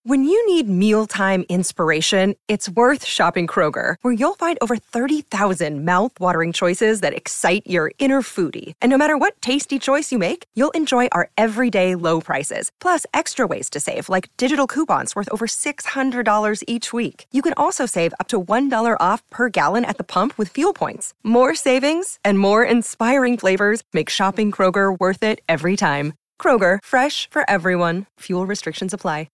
When you need mealtime inspiration, it's worth shopping Kroger, where you'll find over 30,000 mouth-watering choices that excite your inner foodie. And no matter what tasty choice you make, you'll enjoy our everyday low prices, plus extra ways to save, like digital coupons worth over $600 each week. You can also save up to $1 off per gallon at the pump with fuel points. More savings and more inspiring flavors make shopping Kroger worth it every time. Kroger, fresh for everyone. Fuel restrictions apply.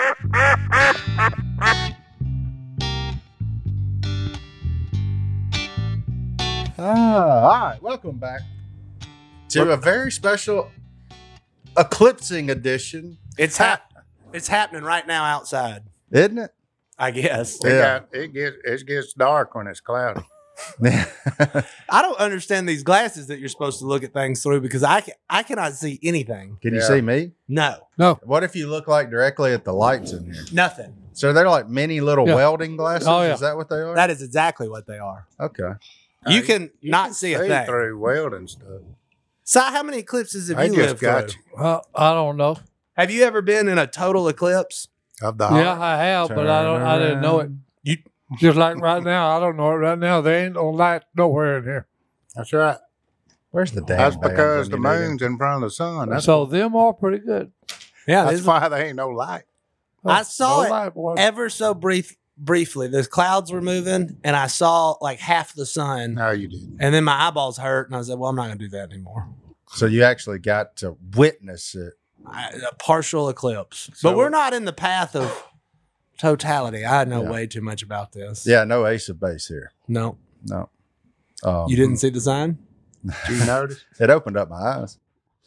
All right, welcome back to a very special eclipsing edition, It's happening right now outside, isn't it? I guess. Yeah. It gets dark when it's cloudy. I don't understand these glasses that you're supposed to look at things through because I cannot see anything. Can you Yeah. see me? No, What if you look like directly at the lights in here? nothing. So they're like mini little Yeah. welding glasses? Oh, yeah. Is that what they are? That is exactly what they are. Okay. You can not see a thing. through welding stuff. So how many eclipses have I you just lived got through? Well, I don't know. Have you ever been in a total eclipse? Of the Yeah, I have, but I didn't know it. You Just like right now, I don't know it right now. There ain't no light nowhere in here. That's right. Where's the damn That's band because when the you do that? moon's in front of the sun. That's, So them are pretty good. yeah, that's this- why there ain't no light. I saw No it light, boy. ever so briefly. The clouds were moving, and I saw like half the sun, No, you didn't. and then my eyeballs hurt, and I said, "Well, I'm not going to do that anymore." So you actually got to witness it. A partial eclipse, So- but we're not in the path of totality. I know Yeah. way too much about this. Yeah, no ace of base here. No, No. you didn't see the sign. Did you notice? It opened up my eyes.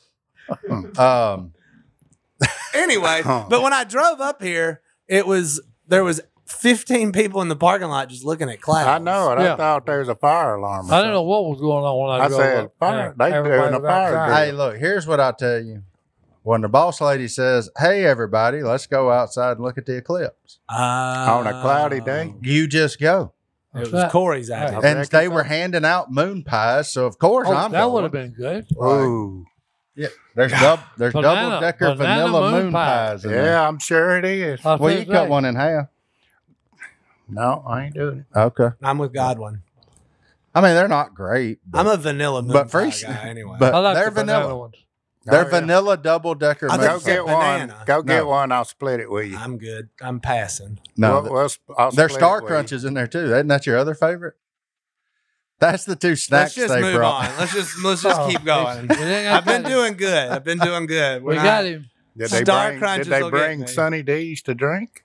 Anyway, but when I drove up here, there was 15 people in the parking lot just looking at clouds. I know it. Yeah. I thought there was a fire alarm. or I didn't know something. what was going on when I I drove said, up. fire. Yeah, They everybody doing a was fire outside. drill. Hey, look, here's what I'll tell you. When the boss lady says, "Hey, everybody, let's go outside and look at the eclipse," On a cloudy day? you just go. It was Corey's idea. I And reckon they so. were handing out moon pies, so of course Oh, I'm that going. would have been good. Ooh. Yeah, there's Banana- double decker banana vanilla moon moon pie. pies. In there. Yeah, I'm sure it is. I was Well, you gonna cut say. one in half. No, I ain't doing it. Okay. I'm with Godwin. I mean, they're not great, I'm a vanilla moon but pie free- guy anyway. but I like they're the banana vanilla. ones. They're Oh, yeah. vanilla double decker I moon thought Go you said get one. banana. Go get No. one. I'll split it with you. I'm good. I'm passing. No, I'll there's split Star it with you. Crunches in there too. Isn't that your other favorite? That's the two snacks Let's just they move brought. on. Let's just Oh, keep going. we ain't I've been got doing good. I've been doing good. We We're got not- him. Did they Star bring, Crunches did they will get bring me. Sunny D's to drink?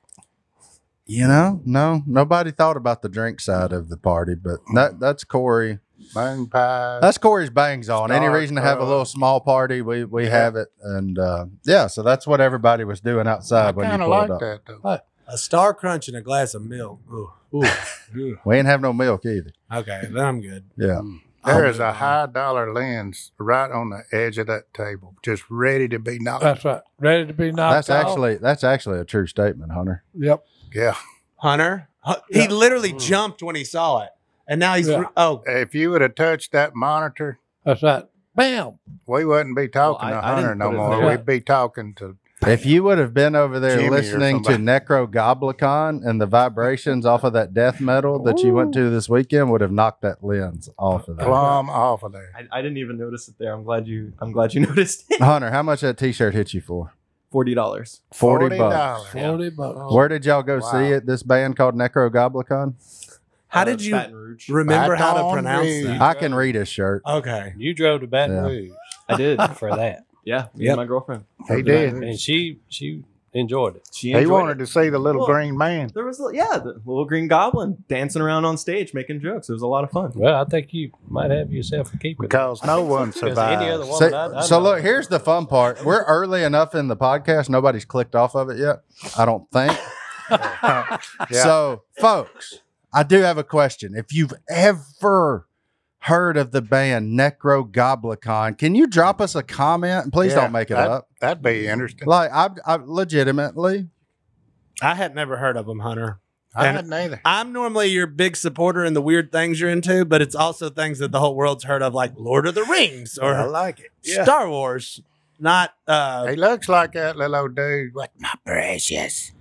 You know, no, nobody thought about the drink side of the party, but that's Corey. Moon pies. That's Corey's bangs on. Any Star reason to have a Crunch. little small party, we have it, and yeah, so that's what everybody was doing I outside when you kind of pulled like up. that though. A Star Crunch and a glass of milk. Ooh. Ooh. We ain't have no milk either. Okay, then I'm good. Yeah, There is move a on. high dollar lens right on the edge of that table, just ready to be knocked. That's right. Ready to be knocked that's actually a true statement, Hunter. Yep. Yeah. Hunter, he literally jumped when he saw it, and now he's Yeah. If you would have touched that monitor, That's right. Bam. we wouldn't be talking Well, to I Hunter didn't no put it more. there. We'd be talking to. If you would have been over there Jimmy or listening to somebody. Necrogoblicon and the vibrations off of that death metal that you went to this weekend, would have knocked that lens off of there. Plumb off of there. I didn't even notice it there. I'm glad you noticed it. Hunter, how much that T-shirt hit you for? $40. 40 bucks. $40. Where did y'all go Wow. see it? This band called Necrogoblicon? How did you Baton Rouge. remember how to Baton pronounce Rouge. that? I can read his shirt. Okay. You drove to Baton Yeah. Rouge I did. for that, Yeah, me Yep. and my girlfriend. He did. and she enjoyed it. She He enjoyed wanted it. to see the little Well, green man. There was, the little green goblin dancing around on stage making jokes. It was a lot of fun. Well, I think you might have yourself a keeper. Because no one Because any other survived. woman So look, here's the fun part. We're early enough in the podcast. Nobody's clicked off of it yet. I don't think. Yeah. So, folks, I do have a question. If you've ever heard of the band Necrogoblicon, can you drop us a comment? And please Yeah, don't make it that- up. That'd be interesting. Like, I legitimately. I had never heard of them, Hunter. I and- hadn't either. I'm normally your big supporter in the weird things you're into, but it's also things that the whole world's heard of, like Lord of the Rings I or like it. Yeah. Star Wars. Not He looks like that little old dude. What my precious?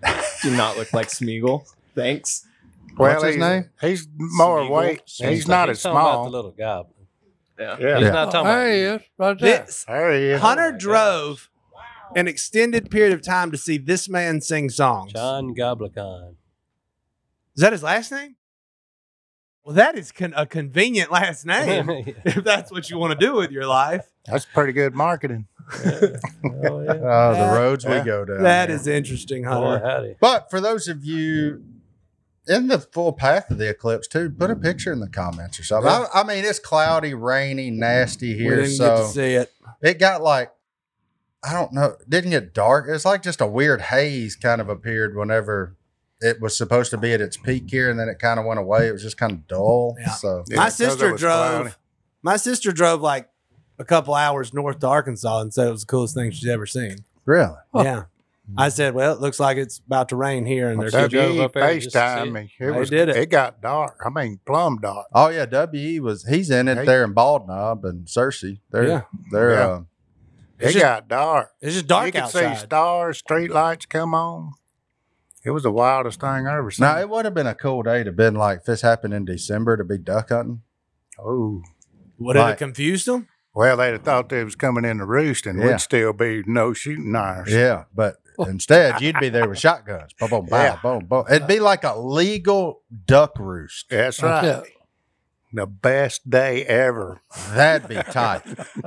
Do not look like Smeagol. Thanks. Well, What's his name? He's more Smeagol. weight. He's not as talking about small. the little goblin. Yeah. Yeah. He's not talking There he about is, right there. This There he is. Hunter my drove an extended period of time to see this man sing songs. John Goblicon. Is that his last name? Well, that is a convenient last name if that's what you want to do with your life. That's pretty good marketing. Oh, yeah. The roads we Yeah. go down. That here. is interesting, Boy, Hunter. howdy. But for those of you in the full path of the eclipse, too, put a picture in the comments or something. Yeah. I mean, it's cloudy, rainy, nasty We here, didn't get to so see it. it got like, I don't know, it didn't get dark. It's like just a weird haze kind of appeared whenever it was supposed to be at its peak here, and then it kind of went away. It was just kind of dull. Yeah. So Yeah, My 'cause it sister was drove. cloudy. My sister drove like a couple hours north to Arkansas and said it was the coolest thing she's ever seen. really, Yeah. I said, well, it looks like it's about to rain here, and Well, there's she drove WE up there just to see FaceTime it. me. They did it. It got dark. I mean, plumb dark. oh yeah, he's in it Hey. there in Bald Knob and Cersei. They're Yeah. they're Yeah. It's It just- got dark. it's just dark You could outside. see stars, street lights come on. It was the wildest thing I ever seen. now it would have been a cool day to been like if this happened in December to be duck hunting. Oh, Would it have Like- confused them? well, they'd have thought they was coming in to roost, and Yeah. we'd still be no shooting irons. Yeah, but instead you'd be there with shotguns. Boom, boom, boom, Yeah. boom, boom. It'd be like a legal duck roost. That's That's right. it. The best day ever. That'd be tight.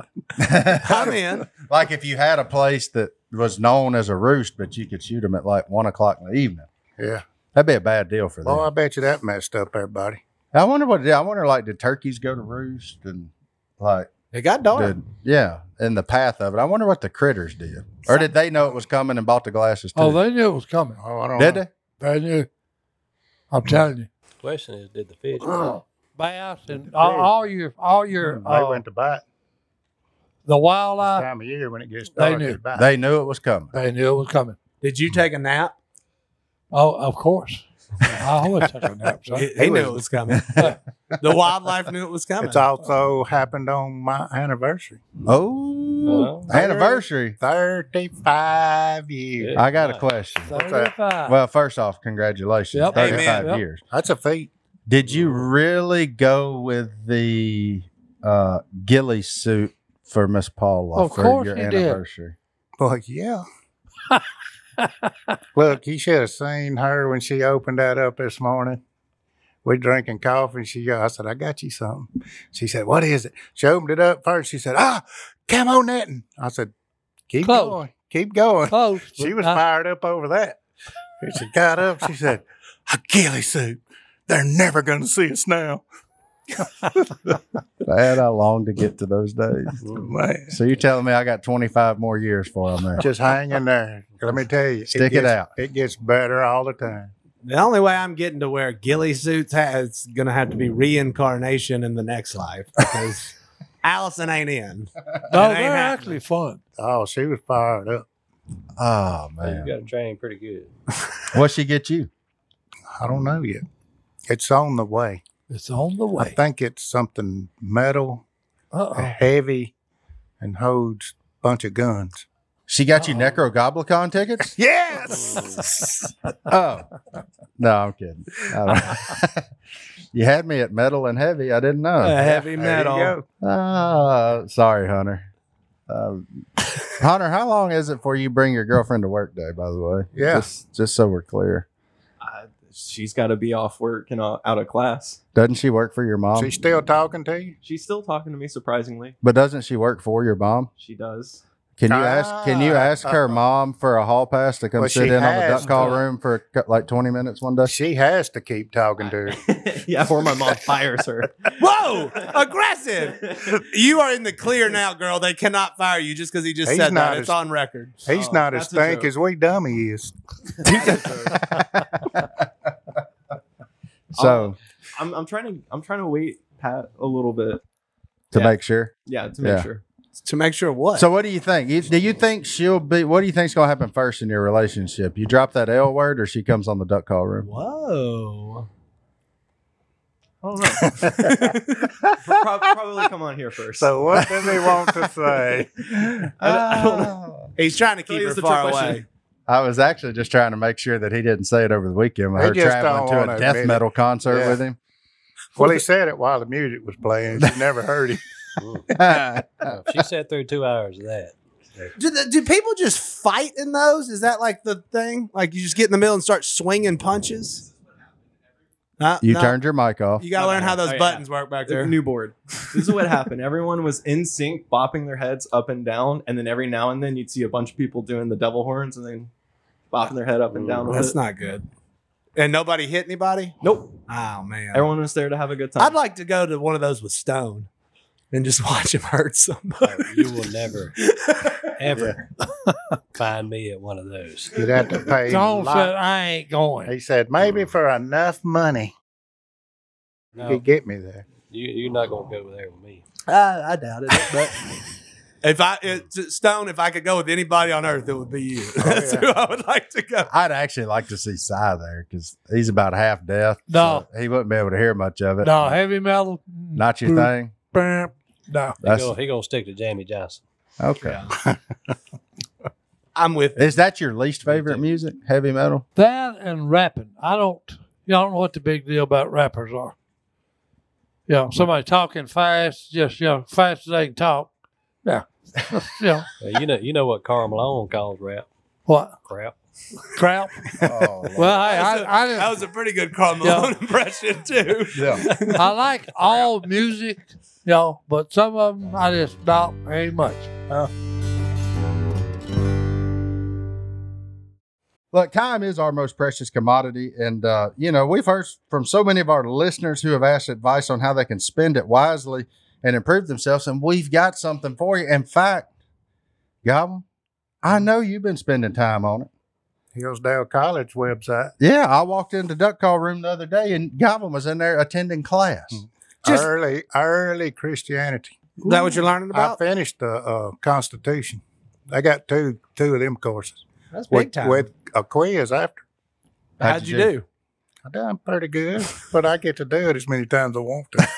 I'm in. Like if you had a place that was known as a roost, but you could shoot them at like 1:00 in the evening. Yeah. That'd be a bad deal for them. Well, I bet you that messed up everybody. I wonder what. Yeah, I wonder like did turkeys go to roost and like It got dark. in the path of it. I wonder what the critters did, or did they know it was coming and bought the glasses too? Oh, they knew it was coming. Oh, I don't did know. they? They knew. I'm telling you. Question is, did the fish? Bass and all your They went to bite. the This wildlife, time of year when it gets they dark, knew. they bite. They knew it was coming. they knew it was coming. Did you take a nap? Oh, of course. I always take a nap. son. He knew it was coming. The wildlife knew it was coming. It's also happened on my anniversary. Oh, anniversary! 35 years. Yeah. I got a question. 35. Well, first off, congratulations, Yep. 35 Amen. years. That's a feat. Did you really go with the ghillie suit for Miss Paula Of for course your he did. anniversary? Well, yeah. Look, you should have seen her when she opened that up this morning. We're drinking coffee, and I said, I got you something. She said, what is it? She opened it up first. She said, camo netting. I said, keep Close. going. Keep going. Close. She was but fired up over that. And she got up. She said, a ghillie suit. They're never going to see us now. Man, I long to get to those days. Man, So you're telling me I got 25 more years for them there? just hang in there. Let me tell you. Stick it gets- out. It gets better all the time. The only way I'm getting to wear ghillie suits is going to have to be reincarnation in the next life because Allison ain't in. No, It ain't they're happening. actually fun. Oh, she was fired up. Oh, So you man. got to train pretty good. What'd she get you? I don't know yet. It's on the way. It's on the I way. think it's something metal, Uh-oh. heavy, and holds a bunch of guns. She got you Necro Goblicon tickets? Yes. Oh, no, I'm kidding. I don't- you had me at metal and heavy. I didn't know. Heavy There you metal. go. Sorry, Hunter. Hunter, how long is it before you bring your girlfriend to work day, by the way? Yeah. Just so we're clear. She's got to be off work and out of class. Doesn't she work for your mom? She's still talking to you? She's still talking to me, surprisingly. But doesn't she work for your mom? She does. Can you ask her mom for a hall pass to come Well, sit she in on the has duck call to. room for like 20 minutes one day? She has to keep talking to her. Yeah, or my mom fires her. Whoa, aggressive. You are in the clear now, girl. They cannot fire you just because he just He's said not that. It's as- on record. He's Oh, not as that's a stink joke. as we dummy is. So, I'm trying to wait Pat a little bit. to Yeah. make sure. Yeah, to make Yeah. sure. To make sure what? So, what do you think? Do you think she'll be, what do you think's going to happen first in your relationship? You drop that L word or she comes on the duck call room? Whoa. I don't know. Probably come on here first. So what does he want to say? I don't know. He's trying to Tell keep you her it's a far trick away. question. I was actually just trying to make sure that he didn't say it over the weekend. I He heard just traveling don't to wanna a death admit it. metal concert Yeah. with him. Well, he said it while the music was playing. She never heard him. She sat through 2 hours of that. Do people just fight in those? Is that like the thing? Like you just get in the middle and start swinging punches? You No. turned your mic off. You got to learn how those Oh, yeah. buttons work back there. New board. This is what happened. Everyone was in sync, bopping their heads up and down, and then every now and then you'd see a bunch of people doing the devil horns and then bopping their head up and down. with That's it. not good. And nobody hit anybody? Nope. Oh, man. Everyone was there to have a good time. I'd like to go to one of those with Stone and just watch him hurt somebody. You will never, ever find me at one of those. You'd have to pay. Stone lot. said, I ain't going. He said, maybe for enough money, you No, could get me there. you're not going to go there with me. I doubt it. But Stone, if I could go with anybody on earth, it would be you. That's yeah. who I would like to go. I'd actually like to see Cy there because he's about half deaf. No. so he wouldn't be able to hear much of it. No, heavy metal. Not your thing. Bam. No. That's He going to stick to Jamie Johnson. okay. I'm with Is that your least favorite music? Heavy metal? That and rapping. Y'all don't know what the big deal about rappers are. Somebody talking fast, just, fast as they can talk. Yeah. You know what Carl Malone calls rap? What? Crap. Crap? Oh, Well, hey, that was a pretty good Carl Malone impression, too. yeah. I like all music, but some of them I just ain't much. Look, time is our most precious commodity. And, we've heard from so many of our listeners who have asked advice on how they can spend it wisely and improve themselves. And we've got something for you. In fact, Goblin, I know you've been spending time on it. Hillsdale College website. Yeah, I walked into duck call room the other day and Goblin was in there attending class. Just- early Christianity. Is that what you're learning I about? finished the Constitution. I got two of them courses. That's big time. With a quiz after. How'd you do? I done pretty good, but I get to do it as many times as I want to.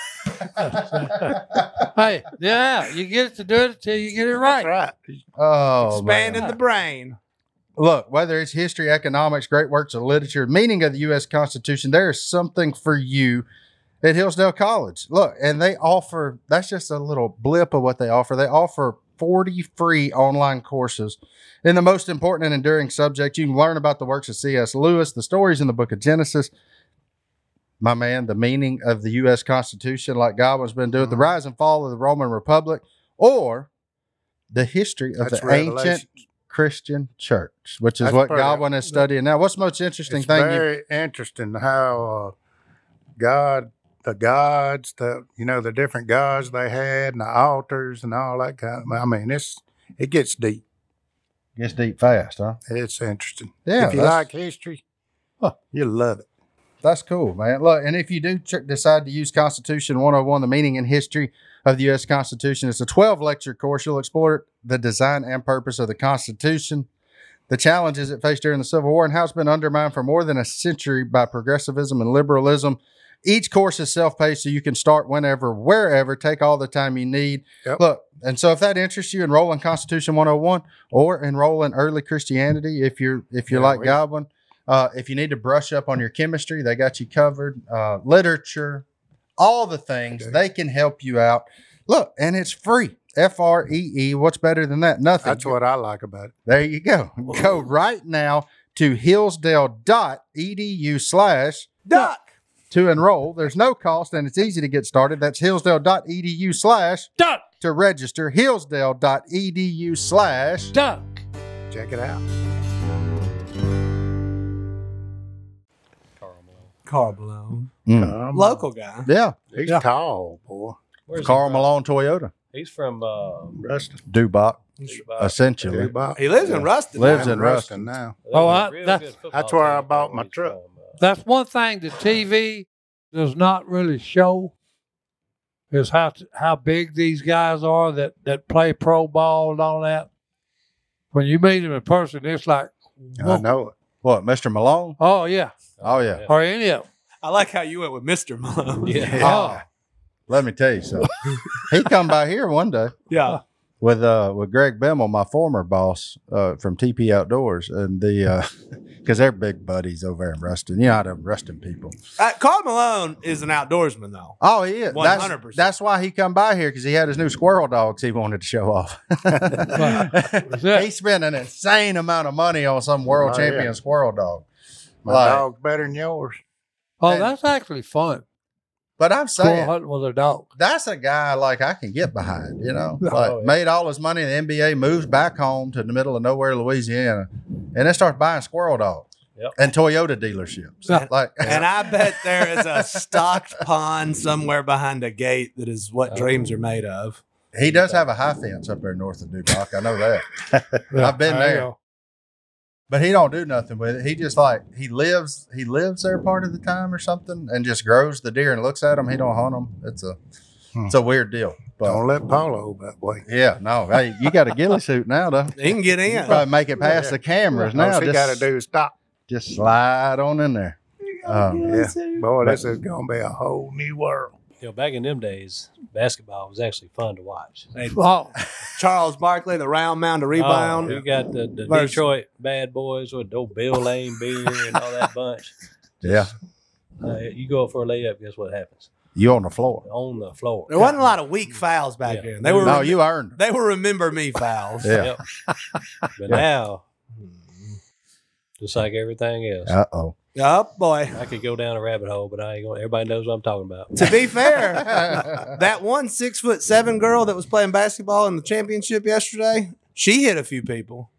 Hey, you get it to do it until you get it right. Right. Oh, Expanding man. the brain. Look, whether it's history, economics, great works of literature, meaning of the U.S. Constitution, there is something for you at Hillsdale College. Look, and they offer, that's just a little blip of what they offer. They offer 40 free online courses in the most important and enduring subjects. You can learn about the works of C.S. Lewis, the stories in the book of Genesis, my man, the meaning of the U.S. Constitution, like Godwin's been doing, the rise and fall of the Roman Republic, or the history of That's the ancient Revelations. Christian church, which is That's what pretty- Godwin is studying now. What's the most interesting It's thing? very interesting how the gods, the different gods they had, and the altars and all that kind of. I mean, it gets deep. Gets deep fast, huh? It's interesting. Yeah, if you that's- like history, you'll love it. That's cool, man. Look, and if you do decide to use Constitution 101, the meaning and history of the U.S. Constitution, it's a 12-lecture course. You'll explore the design and purpose of the Constitution, the challenges it faced during the Civil War, and how it's been undermined for more than a century by progressivism and liberalism. Each course is self-paced, so you can start whenever, wherever, take all the time you need. Yep. Look, and so if that interests you, enroll in Constitution 101 or enroll in early Christianity if you're like Godwin. If you need to brush up on your chemistry, they got you covered. Literature, all the things, Okay. they can help you out. Alook, and it's free. Free. What's better than that? Nothing. That's what I like about it. There you go. Go right now to hillsdale.edu/ Duck. to enroll. There's no cost and it's easy to get started. That's hillsdale.edu/ Duck. to register. hillsdale.edu/ Duck. Check it out. Carl Malone. Local. Local guy. Yeah. He's Yeah. tall, boy. Where's Carl he from? Malone Toyota. He's from Rustin. Dubach, Dubai. essentially. He lives in Ruston. Lives now. in Rustin Rustin. now. Oh, that's where I bought my truck. That's one thing the TV does not really show is how big these guys are that play pro ball and all that. When you meet them in person, it's like, I whoa. know it. What, Mr. Malone? Oh, yeah. Oh, yeah. Or any of them. I like how you went with Mr. Malone. Yeah. Oh, Let me tell you something. He come by here one day. Yeah. with Greg Bimmel, my former boss from TP Outdoors, and because they're big buddies over there in Ruston. You know how them Ruston people. Carl Malone is an outdoorsman, though. Oh, he is. 100%. That's why he come by here, because he had his new squirrel dogs he wanted to show off. He spent an insane amount of money on some world champion squirrel dog. My dog's better than yours. Oh, that's actually fun. But I'm Squirrel saying, hunting with a dog. that's a guy like I can get behind, you know. Oh, Like yeah. made all his money in the NBA, moves back home to the middle of nowhere, Louisiana, and then starts buying squirrel dogs Yep. and Toyota dealerships. Yeah. Like, And I bet there is a stocked pond somewhere behind a gate that is what dreams are made of. he does have a high fence up there north of Duboc. I know that. I've been There you there. go. But he don't do nothing with it. He just like he lives there part of the time or something, and just grows the deer and looks at them. He don't hunt them. It's a weird deal. But Don't let Paulo that way. yeah, no, hey, you got a ghillie suit now, though. He can get in. Probably make it past the cameras now. All he got to do is stop. Just slide on in there. Yeah. Boy, this is going to be a whole new world. You know, back in them days, basketball was actually fun to watch. Oh, Charles Barkley, the round mound to rebound. Oh, you got the Versus- Detroit bad boys with old Bill Lane Beer and all that bunch. Yeah, You go up for a layup, guess what happens? you on the floor. On the floor. There wasn't a lot of weak fouls back Yeah. then. They were No, you earned. they were remember me fouls. Yeah. Yep. But now, just like everything else, Oh. Oh boy. I could go down a rabbit hole, but I ain't going. Everybody knows what I'm talking about. To be fair, that one 6'7" girl that was playing basketball in the championship yesterday, she hit a few people.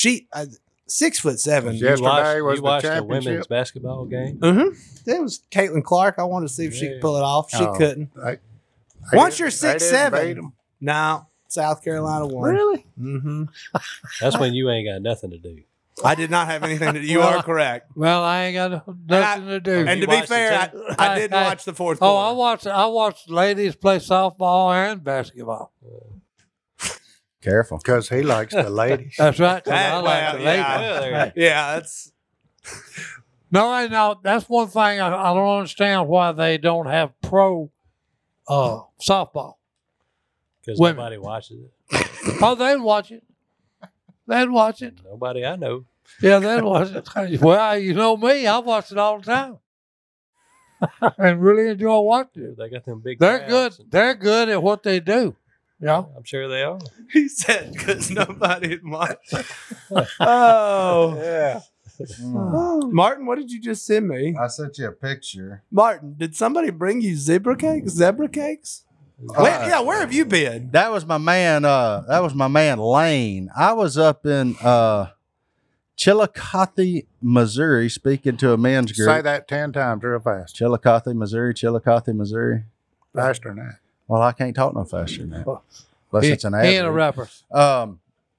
6'7". Yeah. Yesterday was you the watched championship. women's basketball game. Mm-hmm. It was Caitlin Clark. I wanted to see if she could pull it off. She Oh. couldn't. They Once didn't- you're they didn't 6'7". beat 'em. No, South Carolina won. Really? Mm-hmm. That's when you ain't got nothing to do. I did not have anything to do. You Well, are correct. well, I ain't got nothing to do. And You to be watched fair, it I did Hey, watch the fourth Oh, quarter. I watched ladies play softball and basketball. Careful. Because he likes the ladies. That's right. 'cause I Well, like the ladies. yeah. Yeah, that's No, I know. That's one thing I don't understand why they don't have pro softball. Because Women. nobody watches it. Oh, they'd watch it. They'd watch it. Nobody I know. Yeah, they'd watch it. Well, you know me. I watch it all the time. And really enjoy watching it. They got them big. They're good. crowds, and They're good at what they do. Yeah. I'm sure they are. he said because nobody watched. Oh, Yeah. Martin, what did you just send me? I sent you a picture. Martin, did somebody bring you zebra cakes? Zebra cakes? Where have you been? That was my man. That was my man Lane. I was up in Chillicothe, Missouri, speaking to a men's group. Say that 10 times real fast. Chillicothe, Missouri. Chillicothe, Missouri. Faster than that. Well, I can't talk no faster than that. Unless it's an He ain't a average. rapper.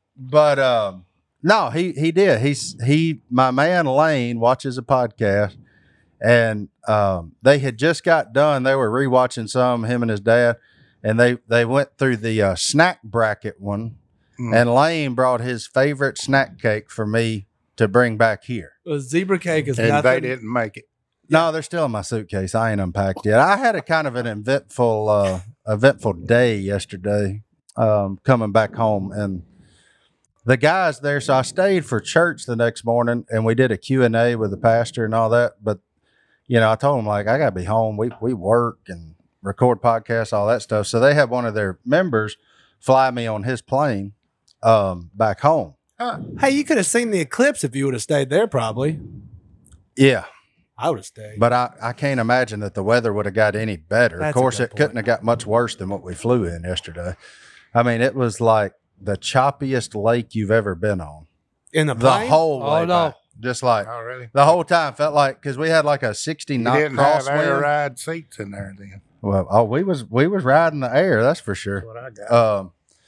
No, he did. My man Lane watches a podcast, and they had just got done. They were rewatching some, him and his dad, and they went through the snack bracket one, and Lane brought his favorite snack cake for me to bring back here. A zebra cake is And nothing. they didn't make it. No, they're still in my suitcase. I ain't unpacked yet. I had a kind of an eventful day yesterday, coming back home, and the guys there. So I stayed for church the next morning, and we did a Q&A with the pastor and all that. But I told them, like, I gotta be home. We work and record podcasts, all that stuff. So they had one of their members fly me on his plane back home. Hey, you could have seen the eclipse if you would have stayed there, probably. Yeah. I would have stayed. But I can't imagine that the weather would have got any better. That's Of a course, good it couldn't have got much worse than what we flew in yesterday. I mean, it was like the choppiest lake you've ever been on. In the The plane? whole Oh, way no. back. Just like Oh, really? the whole time felt like, because we had like a 60 You knot didn't have air crosswind. ride seats in there then. Well, we was riding the air, that's for sure. That's what I got.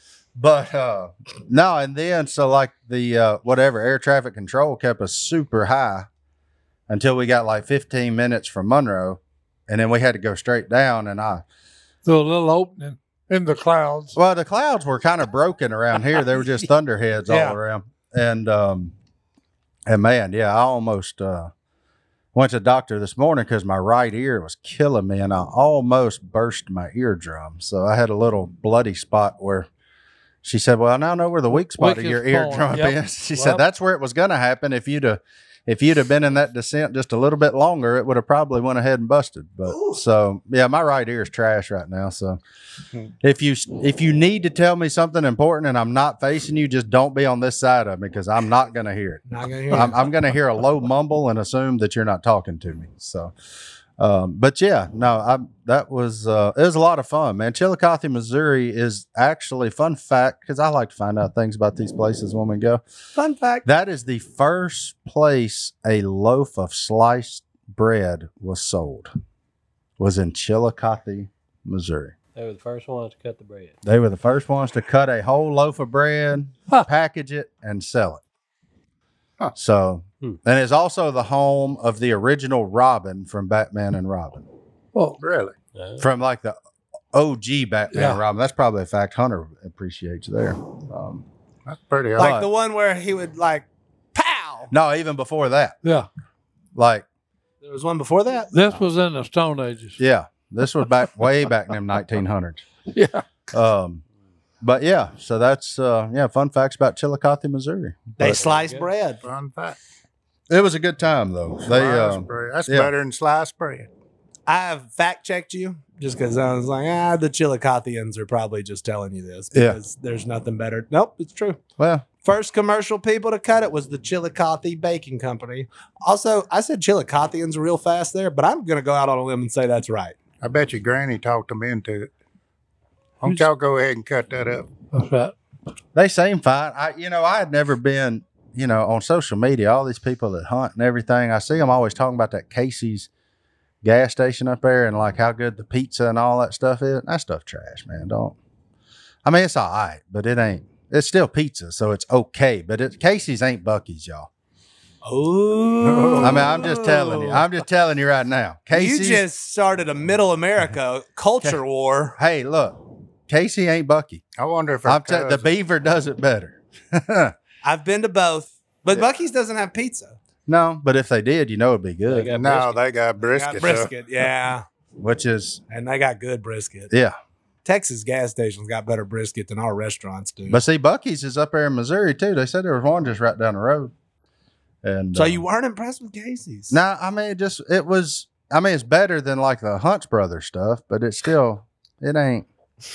No, and then so like the whatever air traffic control kept us super high until we got like 15 minutes from Monroe, and then we had to go straight down. And Through a little opening in the clouds. the clouds were kind of broken around here. They were just thunderheads Yeah. all around. And man, yeah, I almost went to the doctor this morning because my right ear was killing me, and I almost burst my eardrum. So I had a little bloody spot where She said, well, I now know where the weak spot of your Weakest point, eardrum yep. is. She said, that's where it was going to happen. If you'd have been in that descent just a little bit longer, it would have probably went ahead and busted. But so, yeah, my right ear is trash right now. So if you need to tell me something important and I'm not facing you, just don't be on this side of me because I'm not going to hear it. Not gonna hear it. I'm going to hear a low mumble and assume that you're not talking to me. So, but yeah, no, it was a lot of fun, man. Chillicothe, Missouri is actually, fun fact, because I like to find out things about these places when we go. Fun fact. That is the first place a loaf of sliced bread was sold. Was in Chillicothe, Missouri. They were the first ones to cut the bread. They were the first ones to cut a whole loaf of bread, package it, and sell it. Huh. So, and it's also the home of the original Robin from Batman and Robin. Well, Really? From like the OG Batman Yeah. and Robin. That's probably a fact Hunter appreciates there. That's pretty Like odd. the one where he would like, pow. No, even before that. yeah. Like, There was one before that. This was in the Stone Ages. yeah, this was way back in them 1900s. Yeah. But yeah, so that's fun facts about Chillicothe, Missouri. They But slice bread. Fun fact. it was a good time though. Sliced bread. That's yeah. better than sliced bread. I have fact checked you just because I was like, the Chillicotheans are probably just telling you this Yeah. because there's nothing better. Nope, it's true. Well, First commercial people to cut it was the Chillicothe Baking Company. Also, I said Chillicotheans real fast there, but I'm going to go out on a limb and say that's right. I bet your granny talked them into it. Why don't y'all go ahead and cut that up? That's right. they seem fine. I had never been, on social media, all these people that hunt and everything, I see them always talking about that Casey's gas station up there and like how good the pizza and all that stuff is. That stuff trash, man. It's all right, but it ain't. It's still pizza, so it's okay. But Casey's ain't Buc-ee's, y'all. Oh. I'm just telling you. I'm just telling you right now. Casey's. You just started a middle America culture war. Hey, look, Casey ain't Bucky. I wonder if her The cousin- Beaver does it better. I've been to both, but Bucky's doesn't have pizza. No, but if they did, it'd be good. They got No, brisket. they got They brisket. got brisket, yeah. Which is, And they got good brisket. yeah. Texas gas stations got better brisket than our restaurants do. But see, Bucky's is up there in Missouri too. They said there was one just right down the road. And so you weren't impressed with Casey's? No, it's better than like the Hunts Brothers stuff, but it ain't,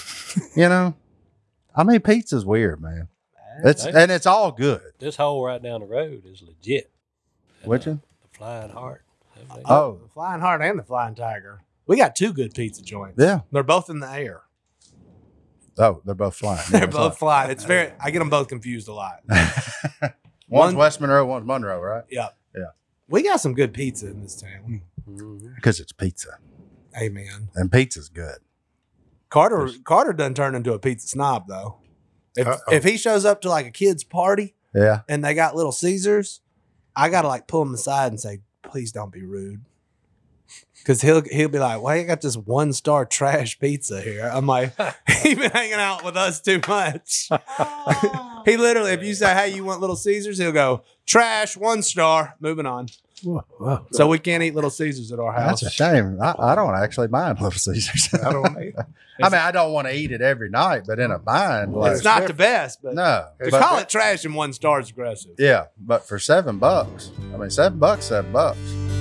pizza's weird, man. It's all good. This hole right down the road is legit. Which one? The Flying Heart. Everything. Oh, The Flying Heart and the Flying Tiger. We got two good pizza joints. yeah. They're both in the air. Oh, they're both flying. They're both flying. It's I get them both confused a lot. One's One- West Monroe, one's Monroe, right? Yeah. Yeah. We got some good pizza in this town. Because it's pizza, Hey, man. and pizza's good. Carter done turned into a pizza snob, though. If he shows up to like a kid's party Yeah. and they got Little Caesars, I got to like pull him aside and say, please don't be rude. Because he'll be like, well, I got this 1-star trash pizza here. I'm like, he been hanging out with us too much. He literally, if you say, hey, you want Little Caesars? He'll go, trash, 1 star, moving on. Wow. So we can't eat Little Caesars at our house. That's a shame. I don't actually mind Little Caesars. I don't either. I don't want to eat it every night, but in a bind, like, It's not the best, but no. to But- call it trash and 1 star is aggressive. yeah, but for $7, $7.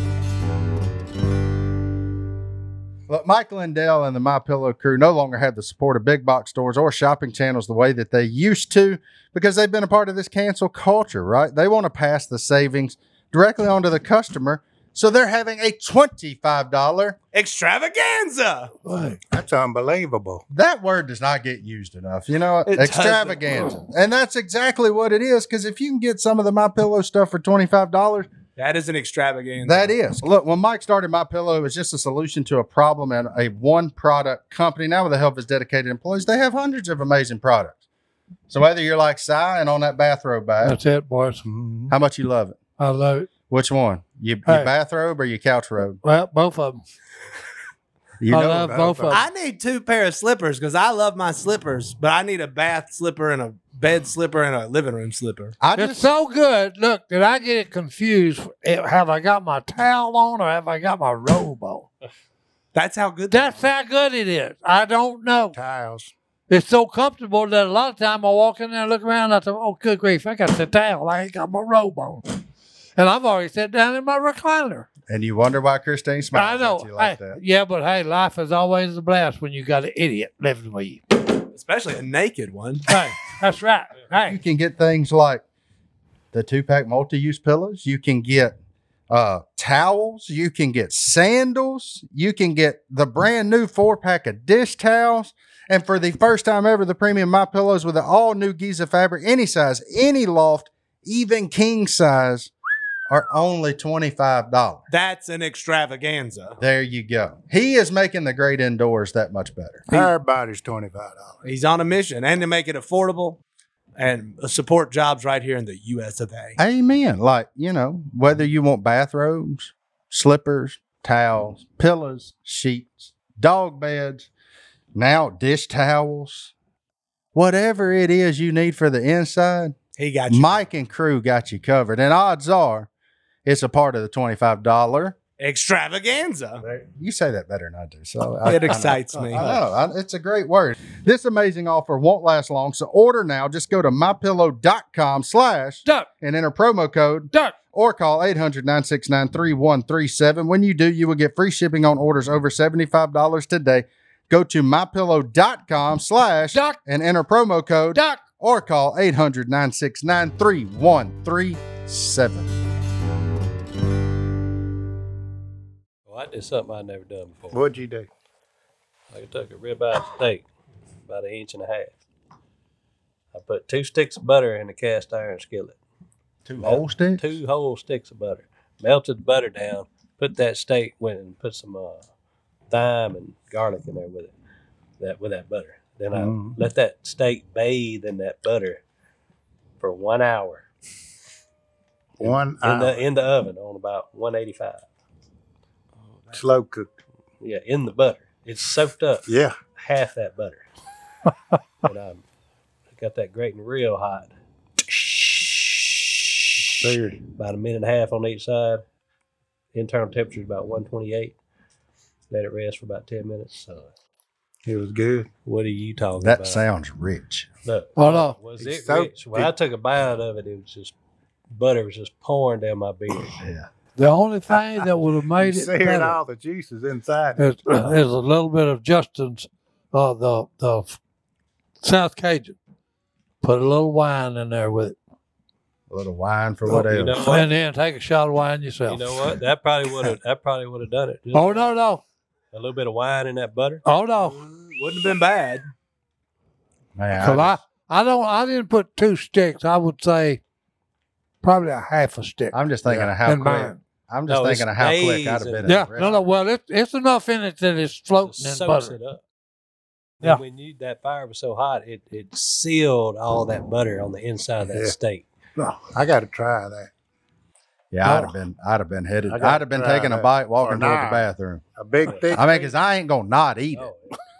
Look, Mike Lindell and the MyPillow crew no longer have the support of big box stores or shopping channels the way that they used to because they've been a part of this cancel culture, right? They want to pass the savings directly on to the customer, so they're having a $25. Extravaganza. That's unbelievable. That word does not get used enough. It doesn't. Extravaganza. And that's exactly what it is, because if you can get some of the MyPillow stuff for $25, That is an extravaganza. that is. Look, when Mike started MyPillow, it was just a solution to a problem and a one-product company. Now, with the help of his dedicated employees, they have hundreds of amazing products. So whether you're like Si and on that bathrobe bag, That's it, boys. how much you love it? I love it. Which one? Your Hey. bathrobe or your couch robe? Well, both of them. You I know love both of them. I need 2 pair of slippers because I love my slippers, but I need a bath slipper and a bed slipper and a living room slipper. I It's just so good. Look, did I get it confused? Have I got my towel on or have I got my robe on? That's how good. That's how good it is. I don't know. Tiles. it's so comfortable that a lot of time I walk in there and look around and I thought, oh, good grief, I got the towel. I ain't got my robe on. And I've already sat down in my recliner. And you wonder why Christine I smiles know. at you like Hey, that. yeah, but hey, life is always a blast when you got an idiot living with you. Especially a naked one. Hey, that's right. You Hey, can get things like the 2-pack multi-use pillows. You can get towels. You can get sandals. You can get the brand new 4-pack of dish towels. And for the first time ever, the premium My Pillows with the all new Giza fabric, any size, any loft, even king size, are only $25. That's an extravaganza. There you go. He is making the great indoors that much better. Everybody's $25. He's on a mission and to make it affordable and support jobs right here in the US of A. Amen. Like, whether you want bathrobes, slippers, towels, pillows, sheets, dog beds, now dish towels, whatever it is you need for the inside, He got you. Mike and crew got you covered. And odds are it's a part of the $25. Extravaganza. You say that better than I do. So It excites me. I know. It's a great word. This amazing offer won't last long. So order now. Just go to mypillow.com/ duck, and enter promo code duck. or call 800-969-3137. When you do, you will get free shipping on orders over $75 today. Go to mypillow.com/ Duck. and enter promo code Duck. or call 800-969-3137. Well, I did something I'd never done before. What'd you do? I took a ribeye steak, about 1.5 inches. I put 2 sticks of butter in the cast iron skillet. 2 whole sticks? 2 whole sticks of butter. Melted the butter down. Put that steak and put some thyme and garlic in there with it. With that butter. Then I let that steak bathe in that butter for 1 hour. 1 hour. In the oven on about 185. Slow cooked. Yeah, in the butter. It's soaked up. Yeah. Half that butter. And I got that grating real hot. There. About 1.5 minutes on each side. Internal temperature is about 128. Let it rest for about 10 minutes. So, It was good. what are you talking That about? sounds rich. Look, Oh, no. was It's it so rich? When I took a bite of it, it was just butter was just pouring down my beard. Yeah. The only thing that would have You made it seared better all the juices inside. is a little bit of Justin's, the South Cajun. Put a little wine in there with it. A little wine for whatever. You know what? And then take a shot of wine yourself. You know what? That probably would have done it. Just Oh, no. a little bit of wine in that butter. Oh, no. Wouldn't have been bad. Man, Because I didn't put 2 sticks. I would say probably a half a stick I'm just thinking of how in quick. mine. I'm just No, thinking it's of how quick days I'd have been. of- in the Yeah, restaurant. no. Well, it's enough in it that it's floating in Soaks butter. it up. Yeah. And when that fire was so hot, it sealed all that butter on the inside of that Yeah. steak. I got to try that. Yeah, I'd have been headed. I gotta I'd have been try taking a that. bite, walking Or toward the not. bathroom. A big thick. I mean, because I ain't gonna not eat it, Oh,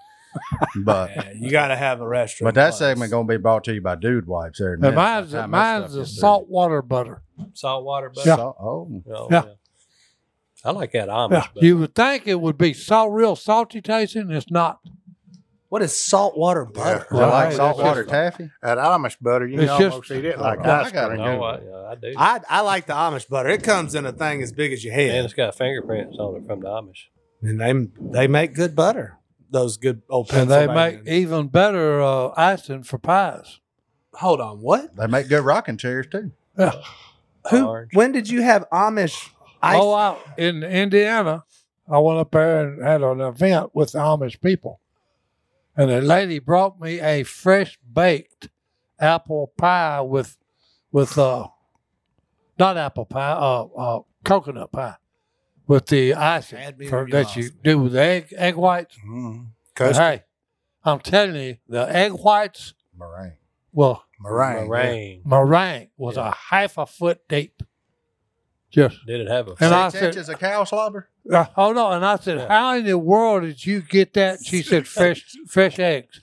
but Yeah, you got to have a restaurant. but that plus. segment gonna be brought to you by Dude Wipes there. in a And minute. By mine's the time that mine's stuff the gets through. saltwater butter. salt water butter. Yeah. Oh, Oh, Yeah. I like that Amish Yeah, butter. you would think it would be real salty tasting. It's not. What is saltwater butter? is it like Right, saltwater that's taffy? That Amish butter, you It's can just- almost eat it like Oh, I ice gotta cream. know. I do. I like the Amish butter. It comes in a thing as big as your And head, it's got fingerprints on it from the Amish. and they make good butter. Those good old And they Pennsylvanians. make even better icing for pies. Hold on, what? They make good rocking chairs too. Yeah. Orange. When did you have Amish ice? Oh, out in Indiana, I went up there and had an event with the Amish people. And the lady brought me a fresh baked apple pie with not apple pie, coconut pie with the icing Had me for, when you that lost you me. do with the egg whites. Mm. And hey, I'm telling you, the egg whites, Meringue. well, Meringue. Meringue. meringue was a half a foot deep. Just Did it have a And I 6 said- inches of cow slobber. hold on, and I said, "How in the world did you get that?" She said, "Fresh eggs,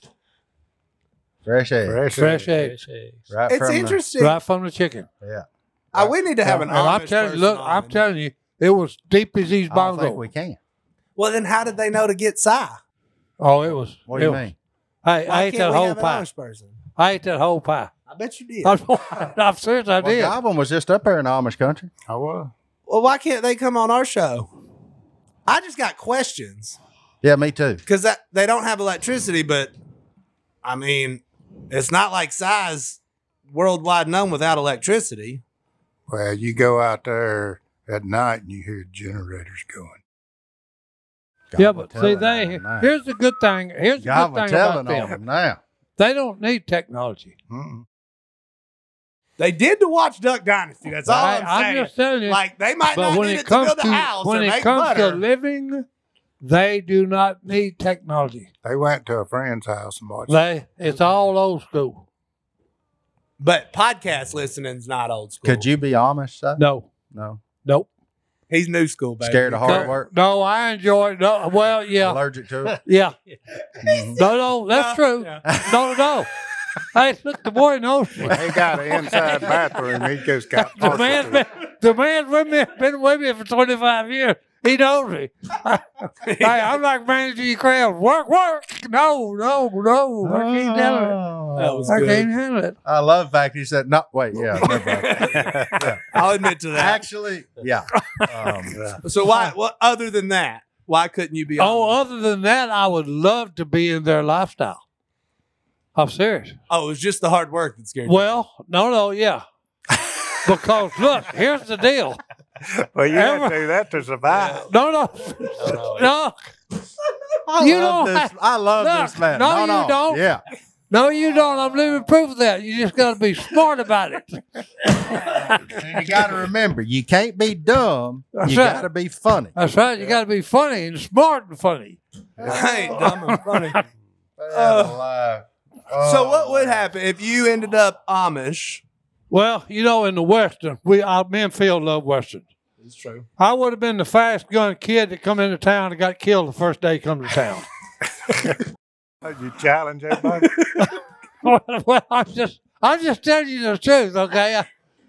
Fresh egg. fresh eggs, fresh eggs? Right It's from the- interesting. right from the chicken." yeah. We need to have an And Amish I'm telling you, person look, on. I'm telling you, it was deep as these I don't think bongos. we can. Well, then how did they know to get Si? Oh, it was. What do you it was- mean? Hey, Why I ate can't that we whole have an pie. Amish person? I ate that whole pie. I bet you did. I'm serious, I Well, did. Goblin was just up there in Amish country. I was. Well, why can't they come on our show? I just got questions Yeah, me too. because they don't have electricity, but I mean, it's not like size worldwide known without electricity. Well, you go out there at night and you hear generators going. Yeah, Goblin but see, telling on them now. here's the good thing. Here's the good Goblin thing about telling on them. them now. They don't need technology. Mm-mm. They did to watch Duck Dynasty. That's all I'm saying. just telling you. Like they might but not when need it it to comes build to a house when or it make comes butter. to living, they do not need technology. They went to a friend's house and watched. It's all old school. But podcast listening's not old school. Could you be Amish? Sir? No, No. nope. He's new school, baby. Scared of hard no, work? No, I enjoy it. No, well, yeah, Allergic to it? yeah. Mhm. No, that's true. No. Hey, look, the boy knows me. He got an inside bathroom. He just got The man's been with me for 25 years. He knows me. Hey, I'm like managing your crowd. Work. No. I can't handle it. That was I good. can't handle it. I love the fact he said, no, wait, yeah. never mind. I'll admit to that. Actually, yeah. So why? What other than that? Why couldn't you be? Oh, Amish? other than that, I would love to be in their lifestyle. I'm serious. Oh, it was just the hard work that scared you. Well, no, yeah. Because look, here's the deal. Well, you have to do that to survive. No. You don't I love Look, this man. no, you don't. Yeah. No, you don't. I'm living proof of that. You just got to be smart about it. And you got to remember, you can't be dumb. That's You right. got to be funny. That's right. You got to be funny and smart and funny. I ain't dumb and funny. Alive. So what would happen if you ended up Amish? Well, in the Western, me and Phil love Westerns. It's true. I would have been the fast gun kid that come into town and got killed the first day he come to town. You challenge everybody. Well, I'm just telling you the truth, okay?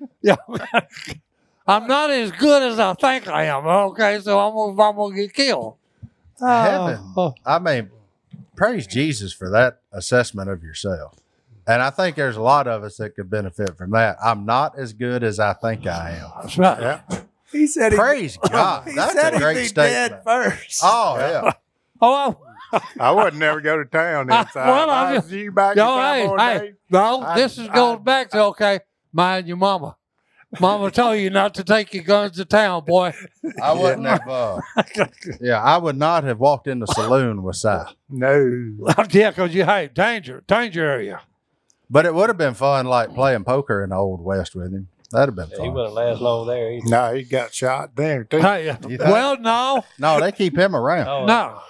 I'm not as good as I think I am, okay? So I'm gonna get killed. Heaven. Oh. I mean, praise Jesus for that assessment of yourself. And I think there's a lot of us that could benefit from that. I'm not as good as I think I am. That's right. Yeah. He said. Praise God. He That's said a great he'd be statement. dead first. Oh, yeah. Oh, I wouldn't never go to town inside. Well, I'm I just- was you back no, in time all hey, day. no, this goes back to, okay, mind your mama. Mama told you not to take your guns to town, boy. I wouldn't have, yeah, I would not have walked in the saloon with Si. No. Yeah, because danger area. But it would have been fun, like playing poker in the Old West with him. That'd have been He fun. wouldn't last long there either. No, he got shot there too. Hey, You think? well, no, No, they keep him around. Oh, no.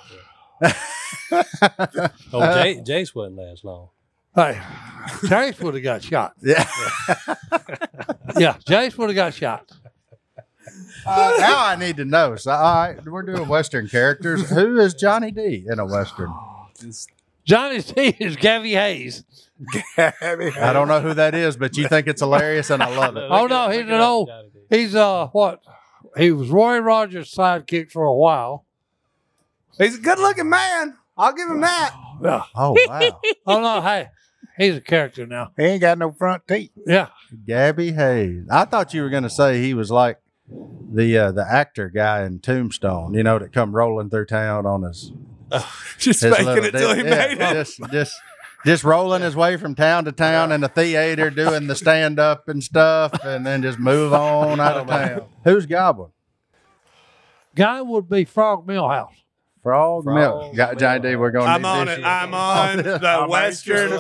Jace wouldn't last long. Hey, Jace would have got shot. Yeah. Yeah, Jace would have got shot. Now I need to know. So, all right, we're doing Western characters. Who is Johnny D in a Western? Johnny D is Gabby Hayes. I don't know who that is, but you think it's hilarious, and I love it. Oh, no, he's an old, he's, what? He was Roy Rogers' sidekick for a while. He's a good-looking man. I'll give him that. Yeah. Oh, wow. Oh, no, hey, he's a character now. He ain't got no front teeth. Yeah. Gabby Hayes. I thought you were going to say he was like the actor guy in Tombstone, that come rolling through town on his Just his making little it till he deal. made it. Just rolling his way from town to town in the theater, doing the stand up and stuff, and then just move on out of town. Who's Goblin? Guy would be Frog Millhouse. Frog Milk. Got Johnny D. We're going to I'm on it. I'm on the Western.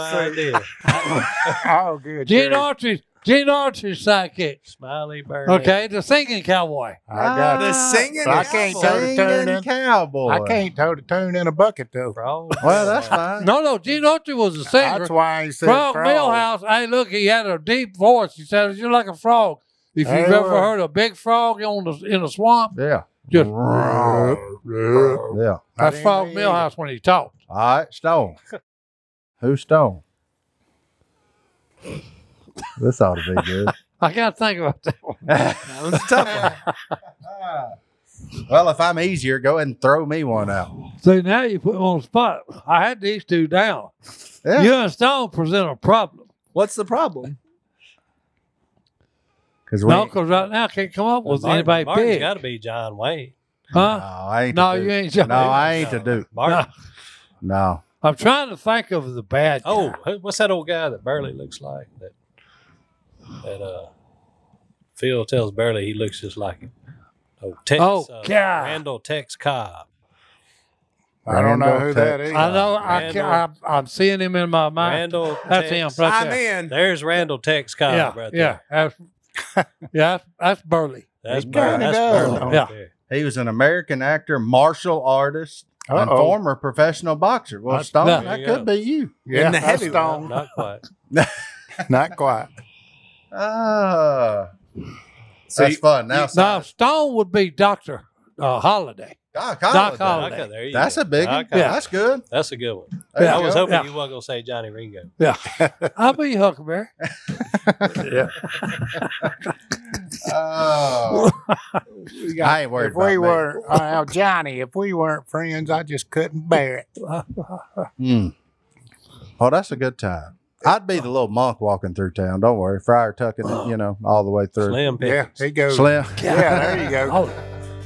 Oh, good. Gene Jerry. Archer's sidekick. Smiley Bird. Okay, the singing cowboy. I got The it. singing. I can't cowboy. toe to tune Singing in. cowboy. I can't toe to tune in a bucket though. Well, that's fine. No, Gene Archer was a singer. That's why he said Frog frog. Millhouse. Hey, look, he had a deep voice. He said, "You're like a frog." If you've Hey, ever look. heard a big frog in a swamp, Yeah. just Yeah. that's didn't Frog know Millhouse when he talked. All right, Stone. Who's Stone? This ought to be good. I got to think about that one. That was a tough one. Well, if I'm easier, go ahead and throw me one out. See, now you put him on the spot. I had these two down. Yeah. You and Stone present a problem. What's the problem? Because No, because right now I can't come up with anybody Martin's big. got to be John Wayne. Huh? I ain't. No, to do. you ain't. No, I ain't to do. Martin. No. I'm trying to think of the bad guy. Oh, what's that old guy that Burley looks like? That Phil tells Burley he looks just like him. Oh, Tex, Oh, God. Randall Tex Cobb. I don't know Randall who that Tex. is. I know. Randall. I'm seeing him in my mind. Randall That's Tex. him. Right I'm there. in. There's Randall Tex Cobb Yeah, right yeah, there. that's Burley. That's He Burley. kinda That's does. Burley right Yeah. there. He was an American actor, martial artist, and Uh-oh. former professional boxer. Well, Stone, There that you could go. be you. Yeah, In the that's heavy Stone. Not quite. Not quite. Ah, So that's fun. Now, Now Stone would be Dr. Holiday. Doc Doc Holliday. Holiday. Okay, there you That's go. a big one. Okay. That's good. That's a good one. There you I was go. hoping Yeah. you weren't going to say Johnny Ringo. Yeah, I'll be Huckleberry. Yeah. Oh, I ain't worried If about we me. were, Johnny, if we weren't friends, I just couldn't bear it. Mm. Oh, that's a good time. I'd be the little monk walking through town. Don't worry. Friar tucking it, all the way through. Slim Yeah, Pickens. he goes. Slim. Yeah, there you go. Oh,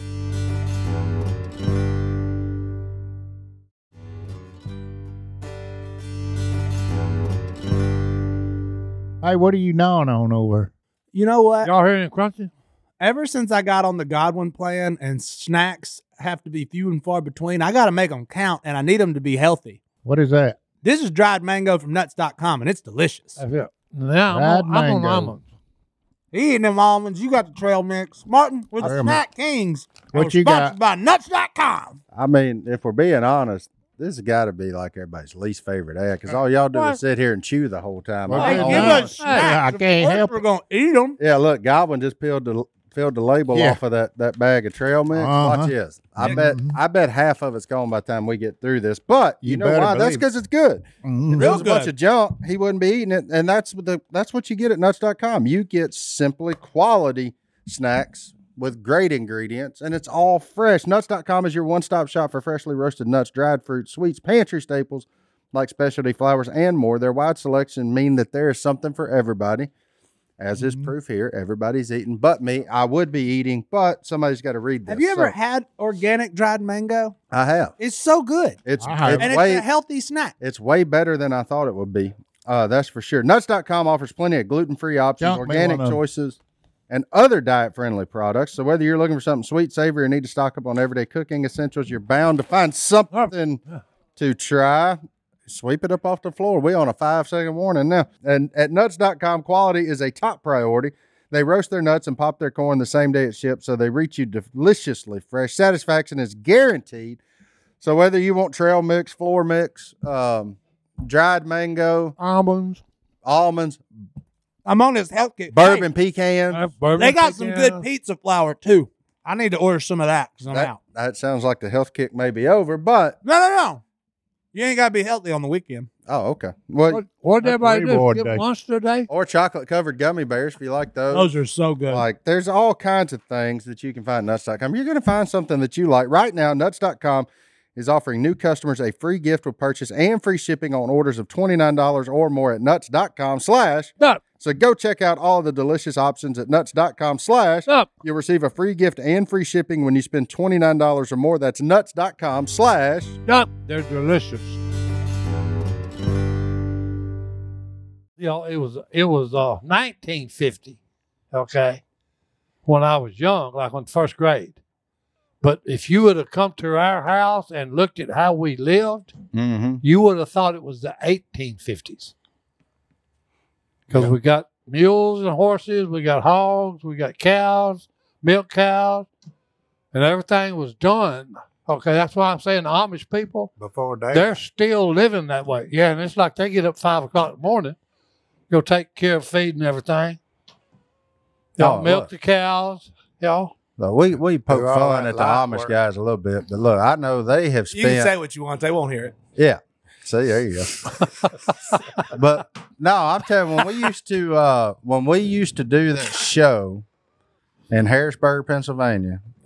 Hey, what are you gnawing on over? You know what? y'all hearing it crunching? Ever since I got on the Godwin plan and snacks have to be few and far between, I got to make them count and I need them to be healthy. What is that? This is dried mango from nuts.com and it's delicious. That's it. Now Dried I'm on mango. almonds. He eating them almonds. You got the trail mix. Martin, we're the Where am I? Snack Kings. What We're you sponsored got? by nuts.com. I mean, if we're being honest, this has got to be like everybody's least favorite ad because all y'all do What? is sit here and chew the whole time. Well, Hey, Oh, give no. us Hey, snacks. I can't Of course help We're it. going to eat them. Yeah, look, Goblin just filled the label Yeah. off of that bag of trail mix. Uh-huh. Watch this. I bet half of it's gone by the time we get through this. But you, You know better why? That's believe because it's good. Mhm. If it Real was a bunch good. of junk, he wouldn't be eating it. And that's what you get at nuts.com. You get simply quality snacks with great ingredients, and it's all fresh. Nuts.com is your one-stop shop for freshly roasted nuts, dried fruits, sweets, pantry staples like specialty flours, and more. Their wide selection mean that there is something for everybody. As is proof here, everybody's eating but me. I would be eating, but somebody's got to read this. Have you ever So, had organic dried mango? I have. It's so good. It's, I have. it's And way it's a healthy snack. it's way better than I thought it would be. That's for sure. Nuts.com offers plenty of gluten-free options, Don't be organic one of 'em. choices, and other diet-friendly products. So whether you're looking for something sweet, savory, or need to stock up on everyday cooking essentials, you're bound to find something to try. Sweep it up off the floor. We on a 5-second warning now. And at nuts.com, quality is a top priority. They roast their nuts and pop their corn the same day it ships, so they reach you deliciously fresh. Satisfaction is guaranteed. So whether you want trail mix, floor mix, dried mango, Almonds. almonds, I'm on this health kick. bourbon pecan, Bourbon Hey, they got some pecan. good pizza flour too. I need to order some of that because I'm out. that sounds like the health kick may be over, but No. You ain't got to be healthy on the weekend. oh, okay. Well, What did That's everybody do? reward Get day. lunch today? or chocolate covered gummy bears if you like those. Those are so good. Like, there's all kinds of things that you can find at nuts.com. You're going to find something that you like. Right now, nuts.com is offering new customers a free gift with purchase and free shipping on orders of $29 or more at nuts.com/. Stop. So go check out all the delicious options at nuts.com/. Stop. You'll receive a free gift and free shipping when you spend $29 or more. That's nuts.com/. Stop. They're delicious. It was 1950, okay, when I was young, like in first grade. But if you would have come to our house and looked at how we lived, Mm-hmm. you would have thought it was the 1850s. Because we got mules and horses, we got hogs, we got cows, milk cows, and everything was done. Okay, that's why I'm saying the Amish people, Before day. they're still living that way. Yeah, and it's like they get up 5 o'clock in the morning, go take care of feed and everything. Oh, Milk look. the cows, Look, we poke Do all fun that at the light Amish work. guys a little bit, but look, I know they have You can say spent. what you want. They won't hear it. Yeah. See, there you go. But no, I'm telling you, when we used to do that show in Harrisburg, Pennsylvania,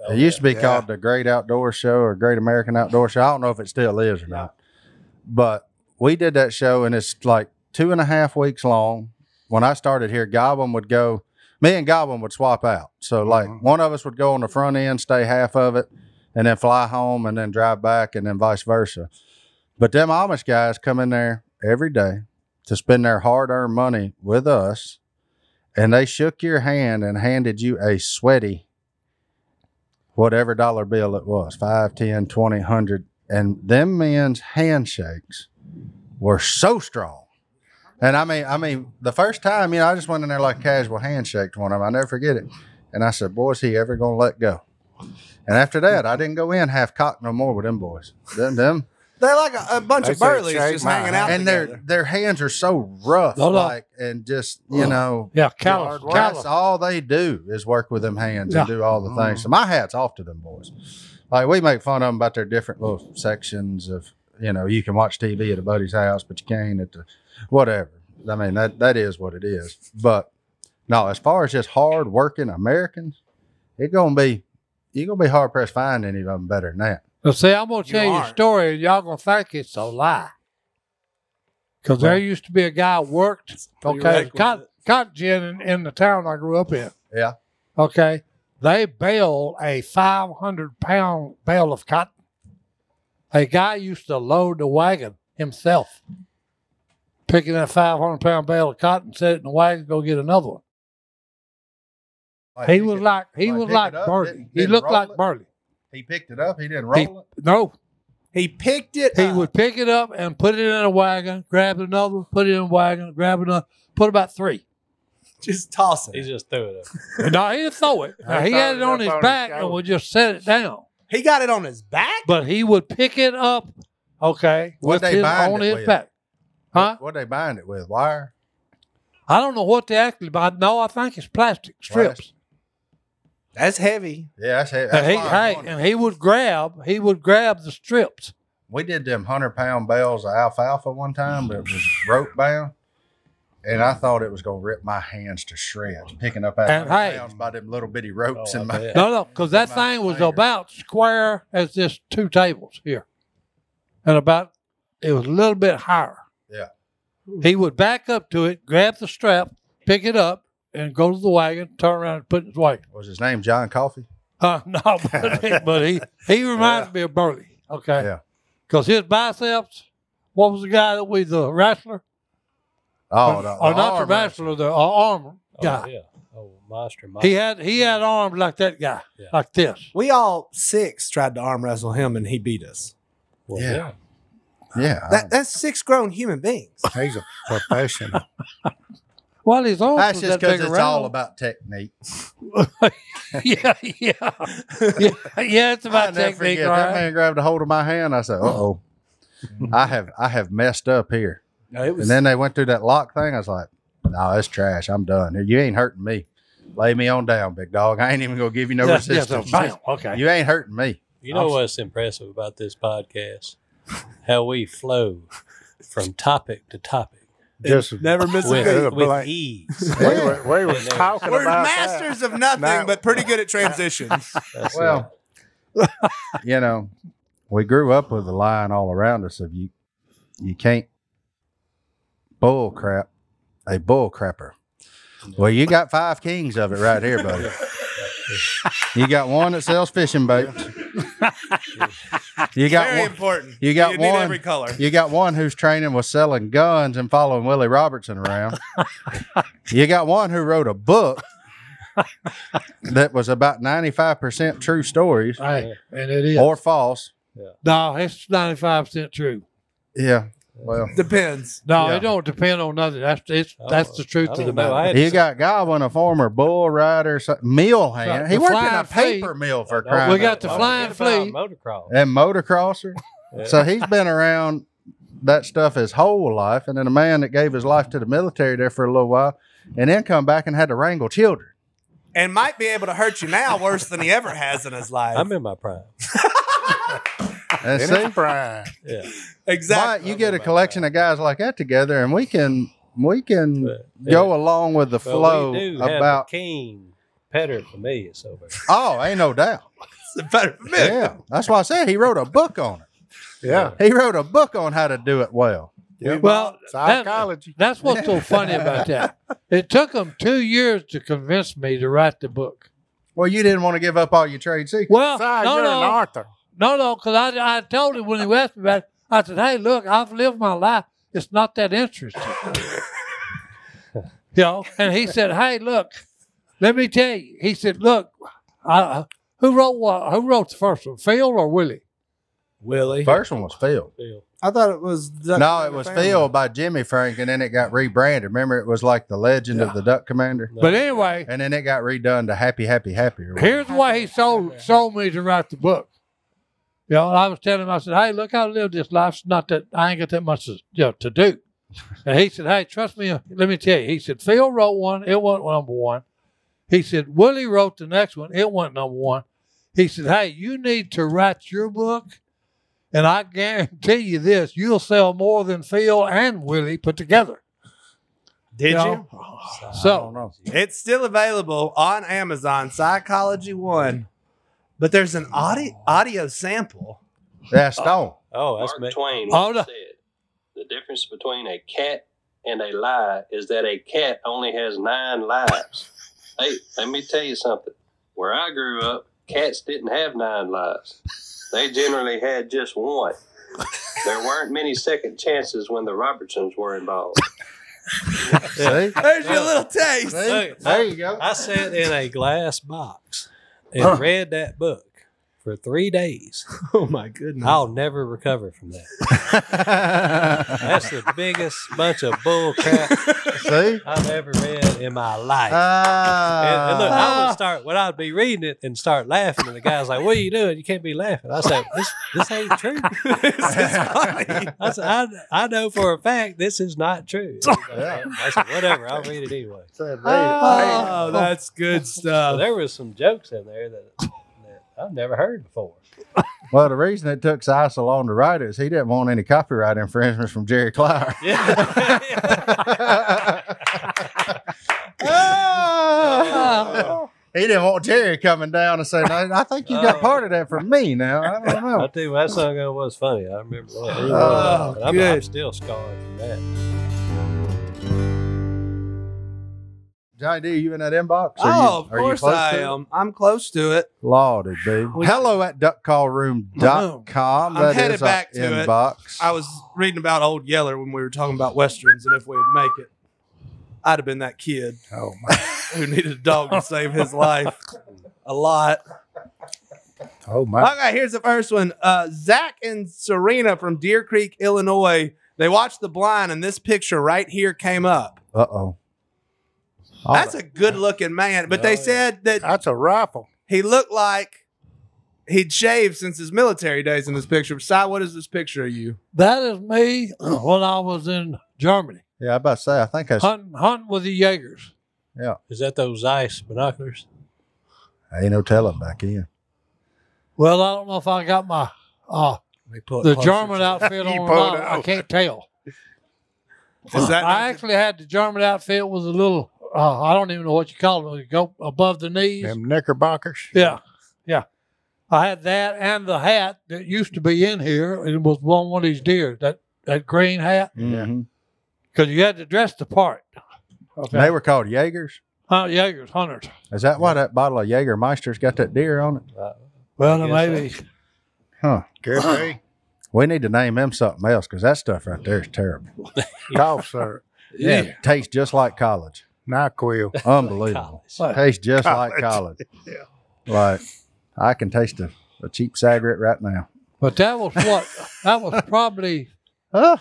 It used to be yeah. called the Great Outdoor Show or Great American Outdoor Show. I don't know if it still is or not. But we did that show, and it's like 2.5 weeks long. When I started here, Goblin would go, me and Goblin would swap out. So, like, one of us would go on the front end, stay half of it, and then fly home and then drive back, and then vice versa. But them Amish guys come in there every day to spend their hard-earned money with us, and they shook your hand and handed you a sweaty whatever dollar bill it was, 5, 10, 20, 100. And them men's handshakes were so strong. And I mean, the first time, I just went in there like a casual handshake to one of them. I'll never forget it. And I said, boy, is he ever going to let go? And after that, I didn't go in half cocked no more with them boys. Them. They're like a bunch They of said, burleys "Shake just my hanging out And together. their hands are so rough, No, no. like, and just, Yeah, callous. that's all they do is work with them hands and Yeah. do all the things. So my hat's off to them boys. Like, we make fun of them about their different little sections of, you can watch TV at a buddy's house, but you can't at the whatever. I mean, that is what it is. But no, as far as just hard working Americans, you're gonna be hard pressed to find any of them better than that. Now, see, I'm going to tell you a aren't. story, and y'all going to think it's a lie. Because there used to be a guy worked, okay, cotton gin in the town I grew up in. Yeah. Okay. They baled a 500-pound bale of cotton. A guy used to load the wagon himself, picking that 500-pound bale of cotton, set it in the wagon, go get another one. He was like pick it up, Burley. He didn't looked roll like it? Burley. He picked it up. He didn't roll it. No, He picked it he up. would pick it up and put it in a wagon, grab another, put it in a wagon, grab another, put about 3. just toss He it. just threw it up. No, he didn't throw it. Now, he had it on his back and would just set it down. He got it on his back? But he would pick it up, okay, What'd with they bind on it his with? back. Huh? What they bind it with? Wire? I don't know what they actually buy. No, I think it's plastic strips. That's heavy. Yeah, that's And why he, I'm hey, wondering. and he would grab the strips. We did them 100-pound bales of alfalfa one time, but it was rope bound. And I thought it was going to rip my hands to shreds, picking up that And 100 hey- pounds by them little bitty ropes Oh, in I my bet. No, because that My thing was finger. about square as this 2 tables here. And it was a little bit higher. Yeah. He would back up to it, grab the strap, pick it up, and go to the wagon, turn around and put it in his wagon. Was his name John Coffey? No, but he reminds me of Burley. Okay. Yeah. Because his biceps, what was the guy the wrestler? Oh, Or not the wrestler, the arm guy. Oh, yeah. Oh, Monster. He had arms like that guy, Yeah. like this. We all 6 tried to arm wrestle him and he beat us. Well, Yeah. Yeah. That's 6 grown human beings. He's a professional. Well, his arms That's was just that big because it's all around. about technique. yeah. It's about I never technique, forget, that right? man grabbed a hold of my hand. I said, "Uh-oh, I have messed up here." No, it was, And then they went through that lock thing. I was like, "No, that's trash. I'm done. You ain't hurting me. Lay me on down, big dog. I ain't even gonna give you no So, resistance. bam, okay. You ain't hurting me." You know what's impressive about this podcast? How we flow from topic to topic Just never miss a with, beat. with blank. ease. we was talking We're about masters of nothing, Now- but pretty good at transitions. That's Well, we grew up with the line all around us of you can't bull crap a bull crapper. Well, you got 5 kings of it right here, buddy. You got one that sells fishing baits. You got Very one. important. You got need one. every color. You got one who's training with selling guns and following Willie Robertson around. You got one who wrote a book that was about 95% true stories Hey, and it is. or false. No, it's 95% true. Yeah. Well, Depends. No, Yeah. it don't depend on nothing. That's the truth I of the don't know. I matter. had you got Godwin, a former bull rider, mill hand. So, He the worked in flying a paper mill for No, crying We out got the loud. flying Forget flea. about motocross. And motocrosser. So he's been around that stuff his whole life. And then a man that gave his life to the military there for a little while and then come back and had to wrangle children. And might be able to hurt you now worse than he ever has in his life. I'm in my prime. And in see, his prime. Yeah. exactly. but you get a collection of guys like that together and we can But, go along with the well, flow we do have about a king Petter Familius over there. Oh, ain't no doubt. It's better for me. Yeah, that's why I said he wrote a book on it. Yeah. He wrote a book on how to do it well. Well, Psychology. that's what's so funny about that. It took them 2 years to convince me to write the book. Well, you didn't want to give up all your trade secrets. Well, Si, no, you're an no, author. no, because I told him when he asked me about it, I said, hey, look, I've lived my life. It's not that interesting. And he said, hey, look, let me tell you. He said, look, who wrote what? Who wrote the first one, Phil or Willie? Willie. First one was Phil. I thought it was. No, it was Phil by Jimmy Frank, and then it got rebranded. Remember, it was like the Legend of the Duck Commander, But anyway, and then it got redone to Happy, Happy, Happy. or whatever. here's why he sold me to write the book. And I was telling him, I said, hey, look, I live this life. It's not that I ain't got that much to do. And he said, hey, trust me. Let me tell you. He said, Phil wrote one. It wasn't number one. He said, Willie wrote the next one. It wasn't number one. He said, hey, you need to write your book. And I guarantee you this, you'll sell more than Phil and Willie put together. Did you? So, It's still available on Amazon, Psychology 1. But there's an audio sample. Yeah, Stone. Oh, that's Mark me. Twain Oh, once no. said, the difference between a cat and a lie is that a cat only has 9 lives. Hey, let me tell you something. Where I grew up, cats didn't have 9 lives. They generally had just 1. There weren't many second chances when the Robertsons were involved. See? There's your little taste. See? Look, There you go. I sat in a glass box and read that book for 3 days. Oh, my goodness. I'll never recover from that. That's the biggest bunch of bull crap See? I've ever read in my life. And look, I would start when I'd be reading it and start laughing, and the guy's like, "What are you doing? You can't be laughing." I said, "This ain't true." I said, "I know for a fact this is not true." I said, "Whatever, I'll read it anyway." Oh, that's good So stuff. there was some jokes in there that I've never heard before. Well, the reason it took Si so long to write it is he didn't want any copyright infringements from Jerry Clower. He didn't want Jerry coming down and saying, "No, I think you got part of that from me now." I don't know. I tell you, that song was funny. I remember that. Oh, I'm good. still scarred from that. Johnny D, you in that inbox? Oh, of Are you course close I to it? am. I'm close to it. Lordy, dude. Hello at duckcallroom.com. I'm That headed is our back to it. inbox. I was reading about Old Yeller when we were talking about Westerns and if we'd make it. I'd have been that kid Oh, my. who needed a dog to save his life a lot. Oh, my. Okay, here's the first one. Zach and Serena from Deer Creek, Illinois. They watched The Blind, and this picture right here came up. Uh-oh. That's a good-looking man, but they said that That's a rifle. he looked like he'd shaved since his military days in this picture. Si, what is this picture of you? that is me when I was in Germany, Yeah, I about to say, I think that's hunting with the Jaegers. Is that those ice binoculars? ain't no telling back in. Well, I don't know if I got my the German outfit You on or pulled not. it I out. can't tell. Is that I actually had the German outfit with a little, I don't even know what you call it. You go above the knees. Them knickerbockers. Yeah. I had that and the hat that used to be in here. It was one of these deer, that green hat, Mhm. because you had to dress the part. Okay. They were called Jaegers. Jaegers, hunters. Is that why that bottle of Jägermeister's got that deer on it? Well, I guess maybe. Huh. Could be. We need to name them something else because that stuff right there is terrible. Cough syrup. Yeah. It tastes just like college. NyQuil. Unbelievable. College. Tastes just like college. Yeah. Like, I can taste a cheap cigarette right now. But that was what? That was probably Huh?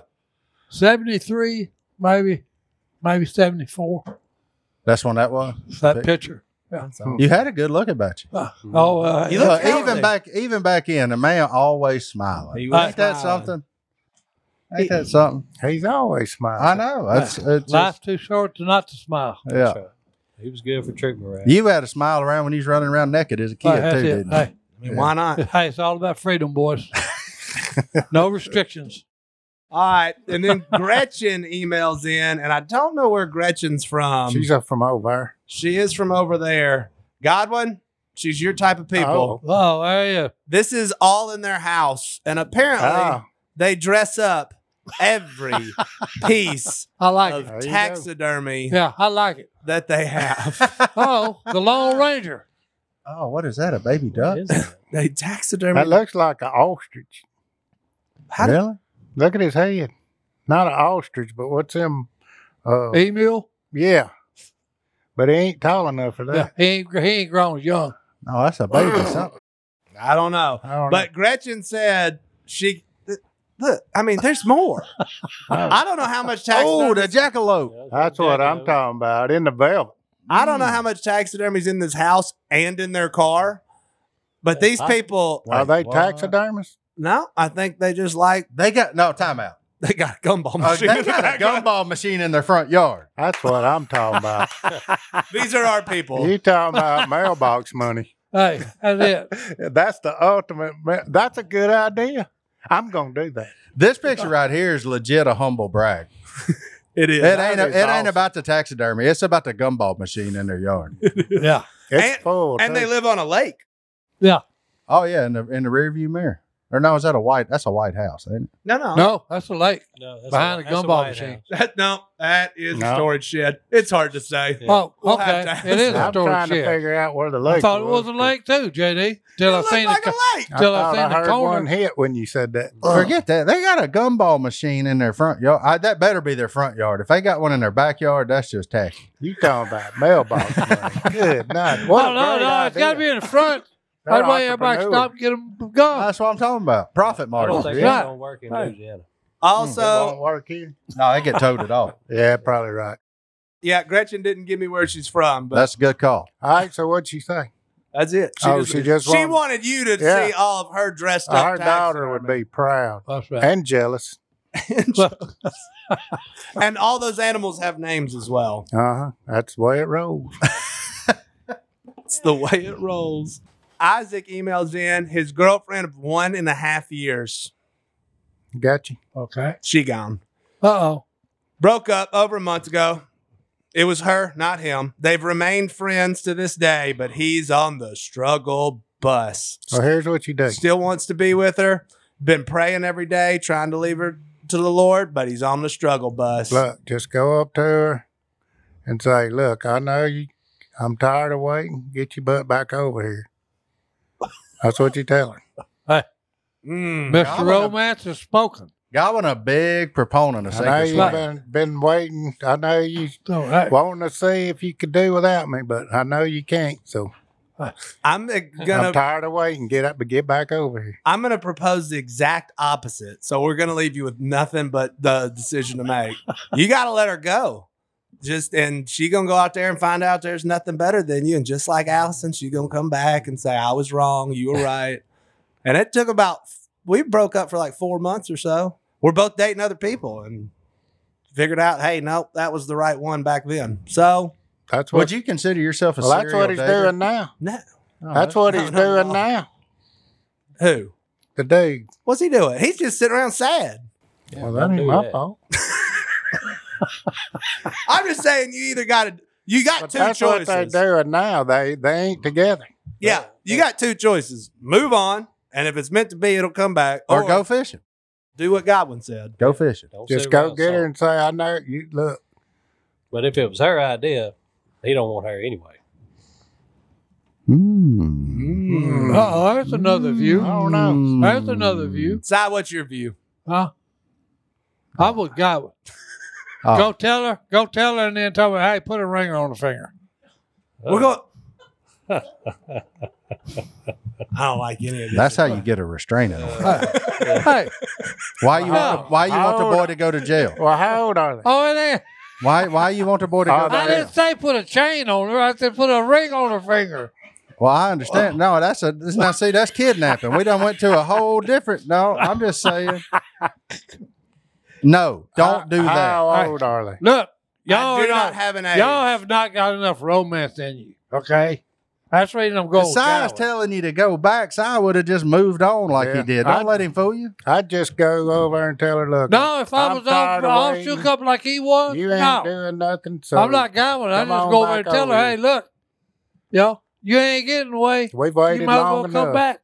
73, maybe 74. That's when that was. That picture. You had a good look about you. You look Even back in, the man always smiling. He was Ain't that smiling. something? Ain't that something? He's always smiling. I know. It's Life's too short to not to smile. yeah. That's right. He was good for trick morale. You had a smile around when you was running around naked as a kid That's too, it. didn't you? Hey, I mean, why not? hey, it's all about freedom, boys. No restrictions. All right. And then Gretchen emails in, and I don't know where Gretchen's from. She's up from over there. She is from over there. Godwin, she's your type of people. Oh, yeah. This is all in their house. And apparently Oh. they dress up every piece I like of it. There you go. taxidermy Yeah, I like it. that they have. Oh, the Lone Ranger. Oh, what is that? A baby duck? What is that? They taxidermy. That looks like an ostrich. Really? Look at his head. Not an ostrich, but what's him? Emu. Yeah. But he ain't tall enough for Yeah, that. he ain't grown young. No, that's a baby something. I don't know. I don't But Gretchen said look, I mean, there's more. I don't know how much Oh, the taxidermy. jackalope. That's what I'm talking about. In the velvet. I don't know how much taxidermy's in this house and in their car. But these people, Are they what? taxidermists? no, I think they just like They got no timeout. they got a gumball Oh, machine. they in the got a background. gumball machine in their front yard. That's what I'm talking about. These are our people. You talking about mailbox money. Hey, that's it. That's the ultimate. That's a good idea. I'm going to do that. This picture right here is legit a humble brag. It is. It That ain't. is It awesome. ain't about the taxidermy. It's about the gumball machine in their yard. Yeah, It's And- full. And they too. live on a lake. yeah. Oh yeah, in the rear view mirror. Or no, is that a white? That's a white house, ain't it? No. No, that's a lake. No, that's Behind the that's gumball White machine. House. That is a No. storage shed. It's hard to say. Yeah. Oh, We'll have okay. to It is a I'm storage trying to shed. figure out where the I lake thought it was a lake too, JD. Till I It seen looked like the a lake. till I I thought seen I the heard corner. one hit when you said that. Forget that. They got a gumball machine in their front yard. That better be their front yard. If they got one in their backyard, that's just tacky. You talking about mailbox money. Good night. What Oh, a no, great no, it's got to idea. be in the front. They're That way everybody entrepreneurs. stop and get them gone. That's what I'm talking about. Profit I don't margin. think Yeah. that's gonna work in Right. Louisiana. It won't Also, work here. No, they get towed it off. Yeah, probably right. yeah, Gretchen didn't give me where she's from, but That's a good call. All right, so what'd she say? that's it. She just she wanted- wanted you to Yeah. see all of her dressed up. Her daughter would be proud That's right. and jealous. And all those animals have names as well. Uh-huh. That's the way it rolls. It's the way it rolls. Isaac emails in his girlfriend of 1.5 years. Got you. Okay. She gone. Uh-oh. Broke up over a month ago. It was her, not him. They've remained friends to this day, but he's on the struggle bus. So here's what you do. Still wants to be with her. Been praying every day, trying to leave her to the Lord, but he's on the struggle bus. Look, just go up to her and say, look, I know you. I'm tired of waiting. Get your butt back over here. That's what you tell her. Mm. Mr. Romance has spoken. Godwin a big proponent of I know sacred you've swing. been waiting. I know you So, hey, wanting to see if you could do without me, but I know you can't. So I'm I'm gonna tired of waiting. Get up and get back over here. I'm gonna propose the exact opposite. So we're gonna leave you with nothing but the decision to make. You gotta let her go. And she gonna go out there and find out there's nothing better than you. And just like Allison, she gonna come back and say, I was wrong, you were right. And it took we broke up for like 4 months or so. We're both dating other people and figured out, hey, nope, that was the right one back then. So That's what Would you consider yourself a Well, that's serial what he's dater? doing now. no. Oh, That's what no, he's no, doing no. now. Who? The dude. What's he doing? He's just sitting around sad. Yeah, Well, that don't ain't do my that. fault. I'm just saying you got But two that's choices. what they're doing now. They ain't together. Yeah, you got two choices. Move on, and if it's meant to be, it'll come back. Or go fishing. do what Godwin said. Go fishing. Don't Just sit go around get her sulking. and say, I know you. Look, But if it was her idea, he don't want her anyway. Uh-oh, there's another view. I don't know. There's another view. Si, what's your view? Huh? I would go. Oh. Go tell her, and then tell her, hey, put a ring on the finger. We're going. I don't like any of this. That's how you get a restraining order. Hey, Why you Wow. why you want the Hold boy on. to go to jail? well, how old are they? oh, it ain't. Why you want the boy to go Oh, to I jail? didn't say put a chain on her. I said put a ring on her finger. Well, I understand. No, that's now see that's kidnapping. We done went to a whole different. No, I'm just saying. No, don't do that. How old are they? Look, I y'all do are not have an age. Y'all have not got enough romance in you. Okay. That's the reason I'm going. Si's telling you to go back. Si would have just moved on like he did. Don't let him fool you. I'd just go over and tell her, look. No, if I I'm was tired of all waiting. shook up like he was, You ain't no. doing nothing. So I'm not going. I come just on go over and back tell her, over hey, look, you ain't getting away. We've You waited might as long well come enough. back.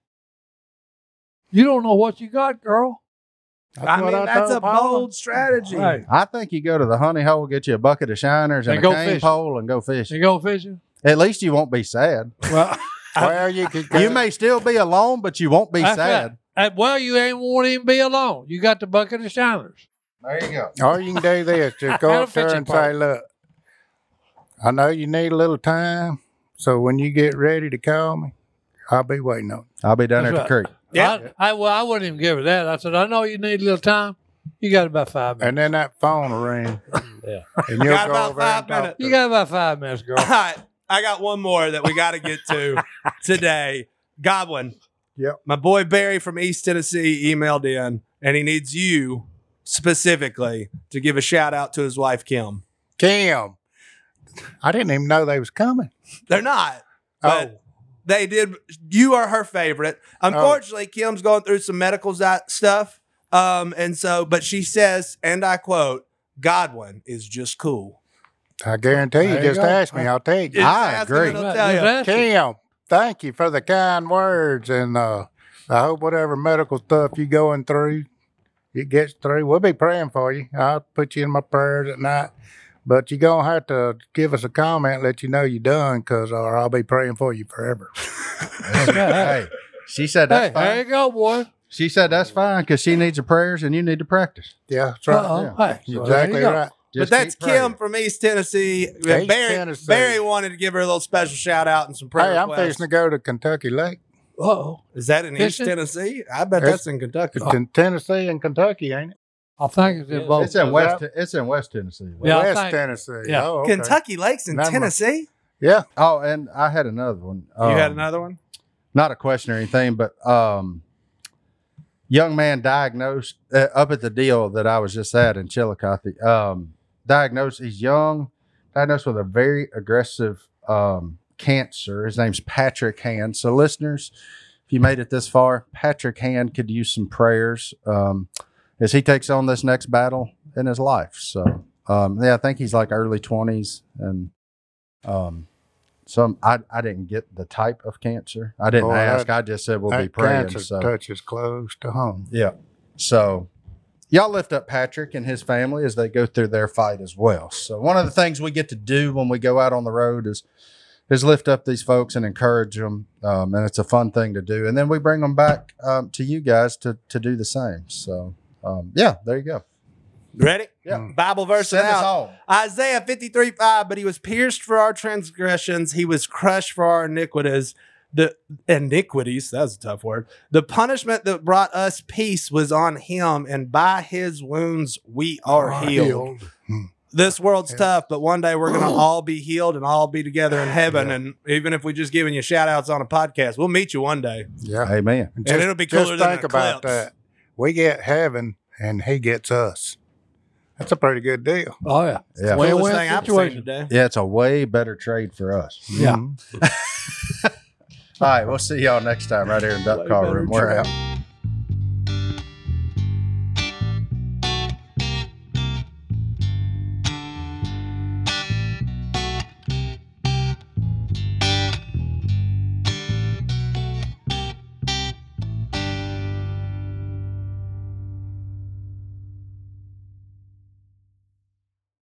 You don't know what you got, girl. I mean, that's a Paula. bold strategy. Right. I think you go to the honey hole, get you a bucket of shiners and And a go cane fishing. pole and go fishing. You go fishing? At least you won't be sad. Well, Well, you could go. You may still be alone, but you won't be that's sad. right. Well, you ain't won't even be alone. You got the bucket of shiners. There you go. Or you can do this. Just go And a up there fishing and pole. say, look, I know you need a little time. So when you get ready to call me, I'll be waiting on you. I'll be down That's at the right. creek. Yeah. I wouldn't even give her that. I said, I know you need a little time. You got about 5 minutes. And then that phone will ring. Yeah. And you'll Got go about over there 5 and talk minutes. to You her. got about 5 minutes, girl. All right. I got one more that we got to get to today. Godwin. Yep. My boy Barry from East Tennessee emailed in, and he needs you specifically to give a shout out to his wife, Kim. Kim. I didn't even know they was coming. They're not, but they did. You are her favorite. Unfortunately, Kim's going through some medical stuff. And so, but she says, and I quote, Godwin is just cool. I guarantee you, There you just go. ask me. I'll take you. Just I ask him agree. and he'll Right, tell just you. ask her. Kim, thank you for the kind words. And I hope whatever medical stuff you're going through, it gets through. We'll be praying for you. I'll put you in my prayers at night. But you're going to have to give us a comment, let you know you're done, or I'll be praying for you forever. Hey, she said that's Hey, fine. there you go, boy. She said that's fine because she needs the prayers and you need to practice. Yeah, that's right. Uh-oh. yeah. Hey, You're so there exactly you go. right. Just But that's keep praying. Kim from East Tennessee. East Barry, Tennessee. Barry wanted to give her a little special shout out and some prayer Hey, I'm requests. fixing to go to Kentucky Lake. Uh-oh. Is that in East Fishing? Tennessee? I bet It's- that's in Kentucky. It's in Tennessee and Kentucky, ain't it? I think it's in both. It's in Was West. It's in West Tennessee. Yeah, I West think- Tennessee. yeah. Oh, okay. Kentucky Lakes in Never mind. Tennessee? Yeah. Oh, and I had another one. You had another one? Not a question or anything, but young man diagnosed up at the deal that I was just at in Chillicothe. Diagnosed. He's young. Diagnosed with a very aggressive cancer. His name's Patrick Hand. So, listeners, if you made it this far, Patrick Hand could use some prayers as he takes on this next battle in his life. So, I think he's like early 20s, and I didn't get the type of cancer. I didn't Boy, ask. that- I just said we'll be That praying. cancer So, touches close to home. yeah. So, y'all lift up Patrick and his family as they go through their fight as well. So, one of the things we get to do when we go out on the road is lift up these folks and encourage them, and it's a fun thing to do. And then we bring them back to you guys to do the same. So, there you go. Ready? Yeah. Bible verse Send us out. home. Isaiah 53:5. But he was pierced for our transgressions, he was crushed for our iniquities. The iniquities, that's a tough word. The punishment that brought us peace was on him, and by his wounds we are healed. This world's tough, but one day we're going to all be healed and all be together in heaven. And even if we just giving you shout outs on a podcast, we'll meet you one day. Yeah. Amen. And it'll be cooler just than think an about eclipse. that. We get heaven and he gets us. That's a pretty good deal. Oh, yeah. Yeah. Win-win Coolest thing I've seen situation. today. Yeah, it's a way better trade for us. Yeah. Mhm. All right, we'll see y'all next time right here in Duck Call Room. We're out.